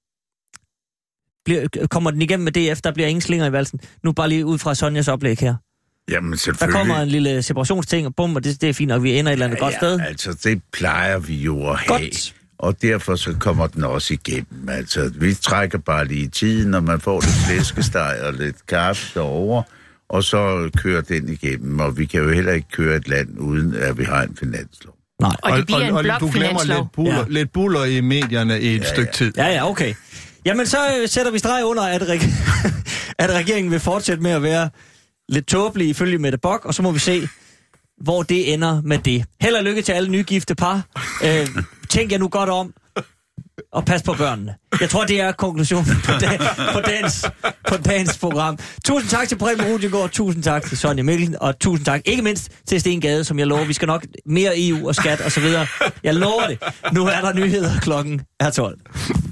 Kommer den igennem med DF? Der bliver ingen slinger i valsen. Nu bare lige ud fra Sonjas oplæg her. Jamen selvfølgelig. Der kommer en lille separationsting, og bum, og det er fint, og vi ender et eller andet godt sted. Altså, det plejer vi jo at have. Godt. Og derfor så kommer den også igennem. Altså, vi trækker bare lige tiden, når man får lidt flæskesteg og lidt kaffe derovre, og så køre den igennem. Og vi kan jo heller ikke køre et land, uden at vi har en finanslov. Nej. Og det bliver en blokfinanslov. Du glemmer lidt buller i medierne i et stykke tid. Ja, okay. Jamen, så sætter vi streg under, at regeringen vil fortsætte med at være lidt tåbelig ifølge Mette Bock, og så må vi se, hvor det ender med det. Held og lykke til alle nygifte par. Tænk jer nu godt om, og pas på børnene. Jeg tror, det er konklusionen på dagens program. Tusind tak til Preben Rudiengaard, tusind tak til Sonja Mikkelsen, og tusind tak ikke mindst til Sten Gade, som jeg lover. Vi skal nok mere EU og skat og så videre. Jeg lover det. Nu er der nyheder, klokken er 12.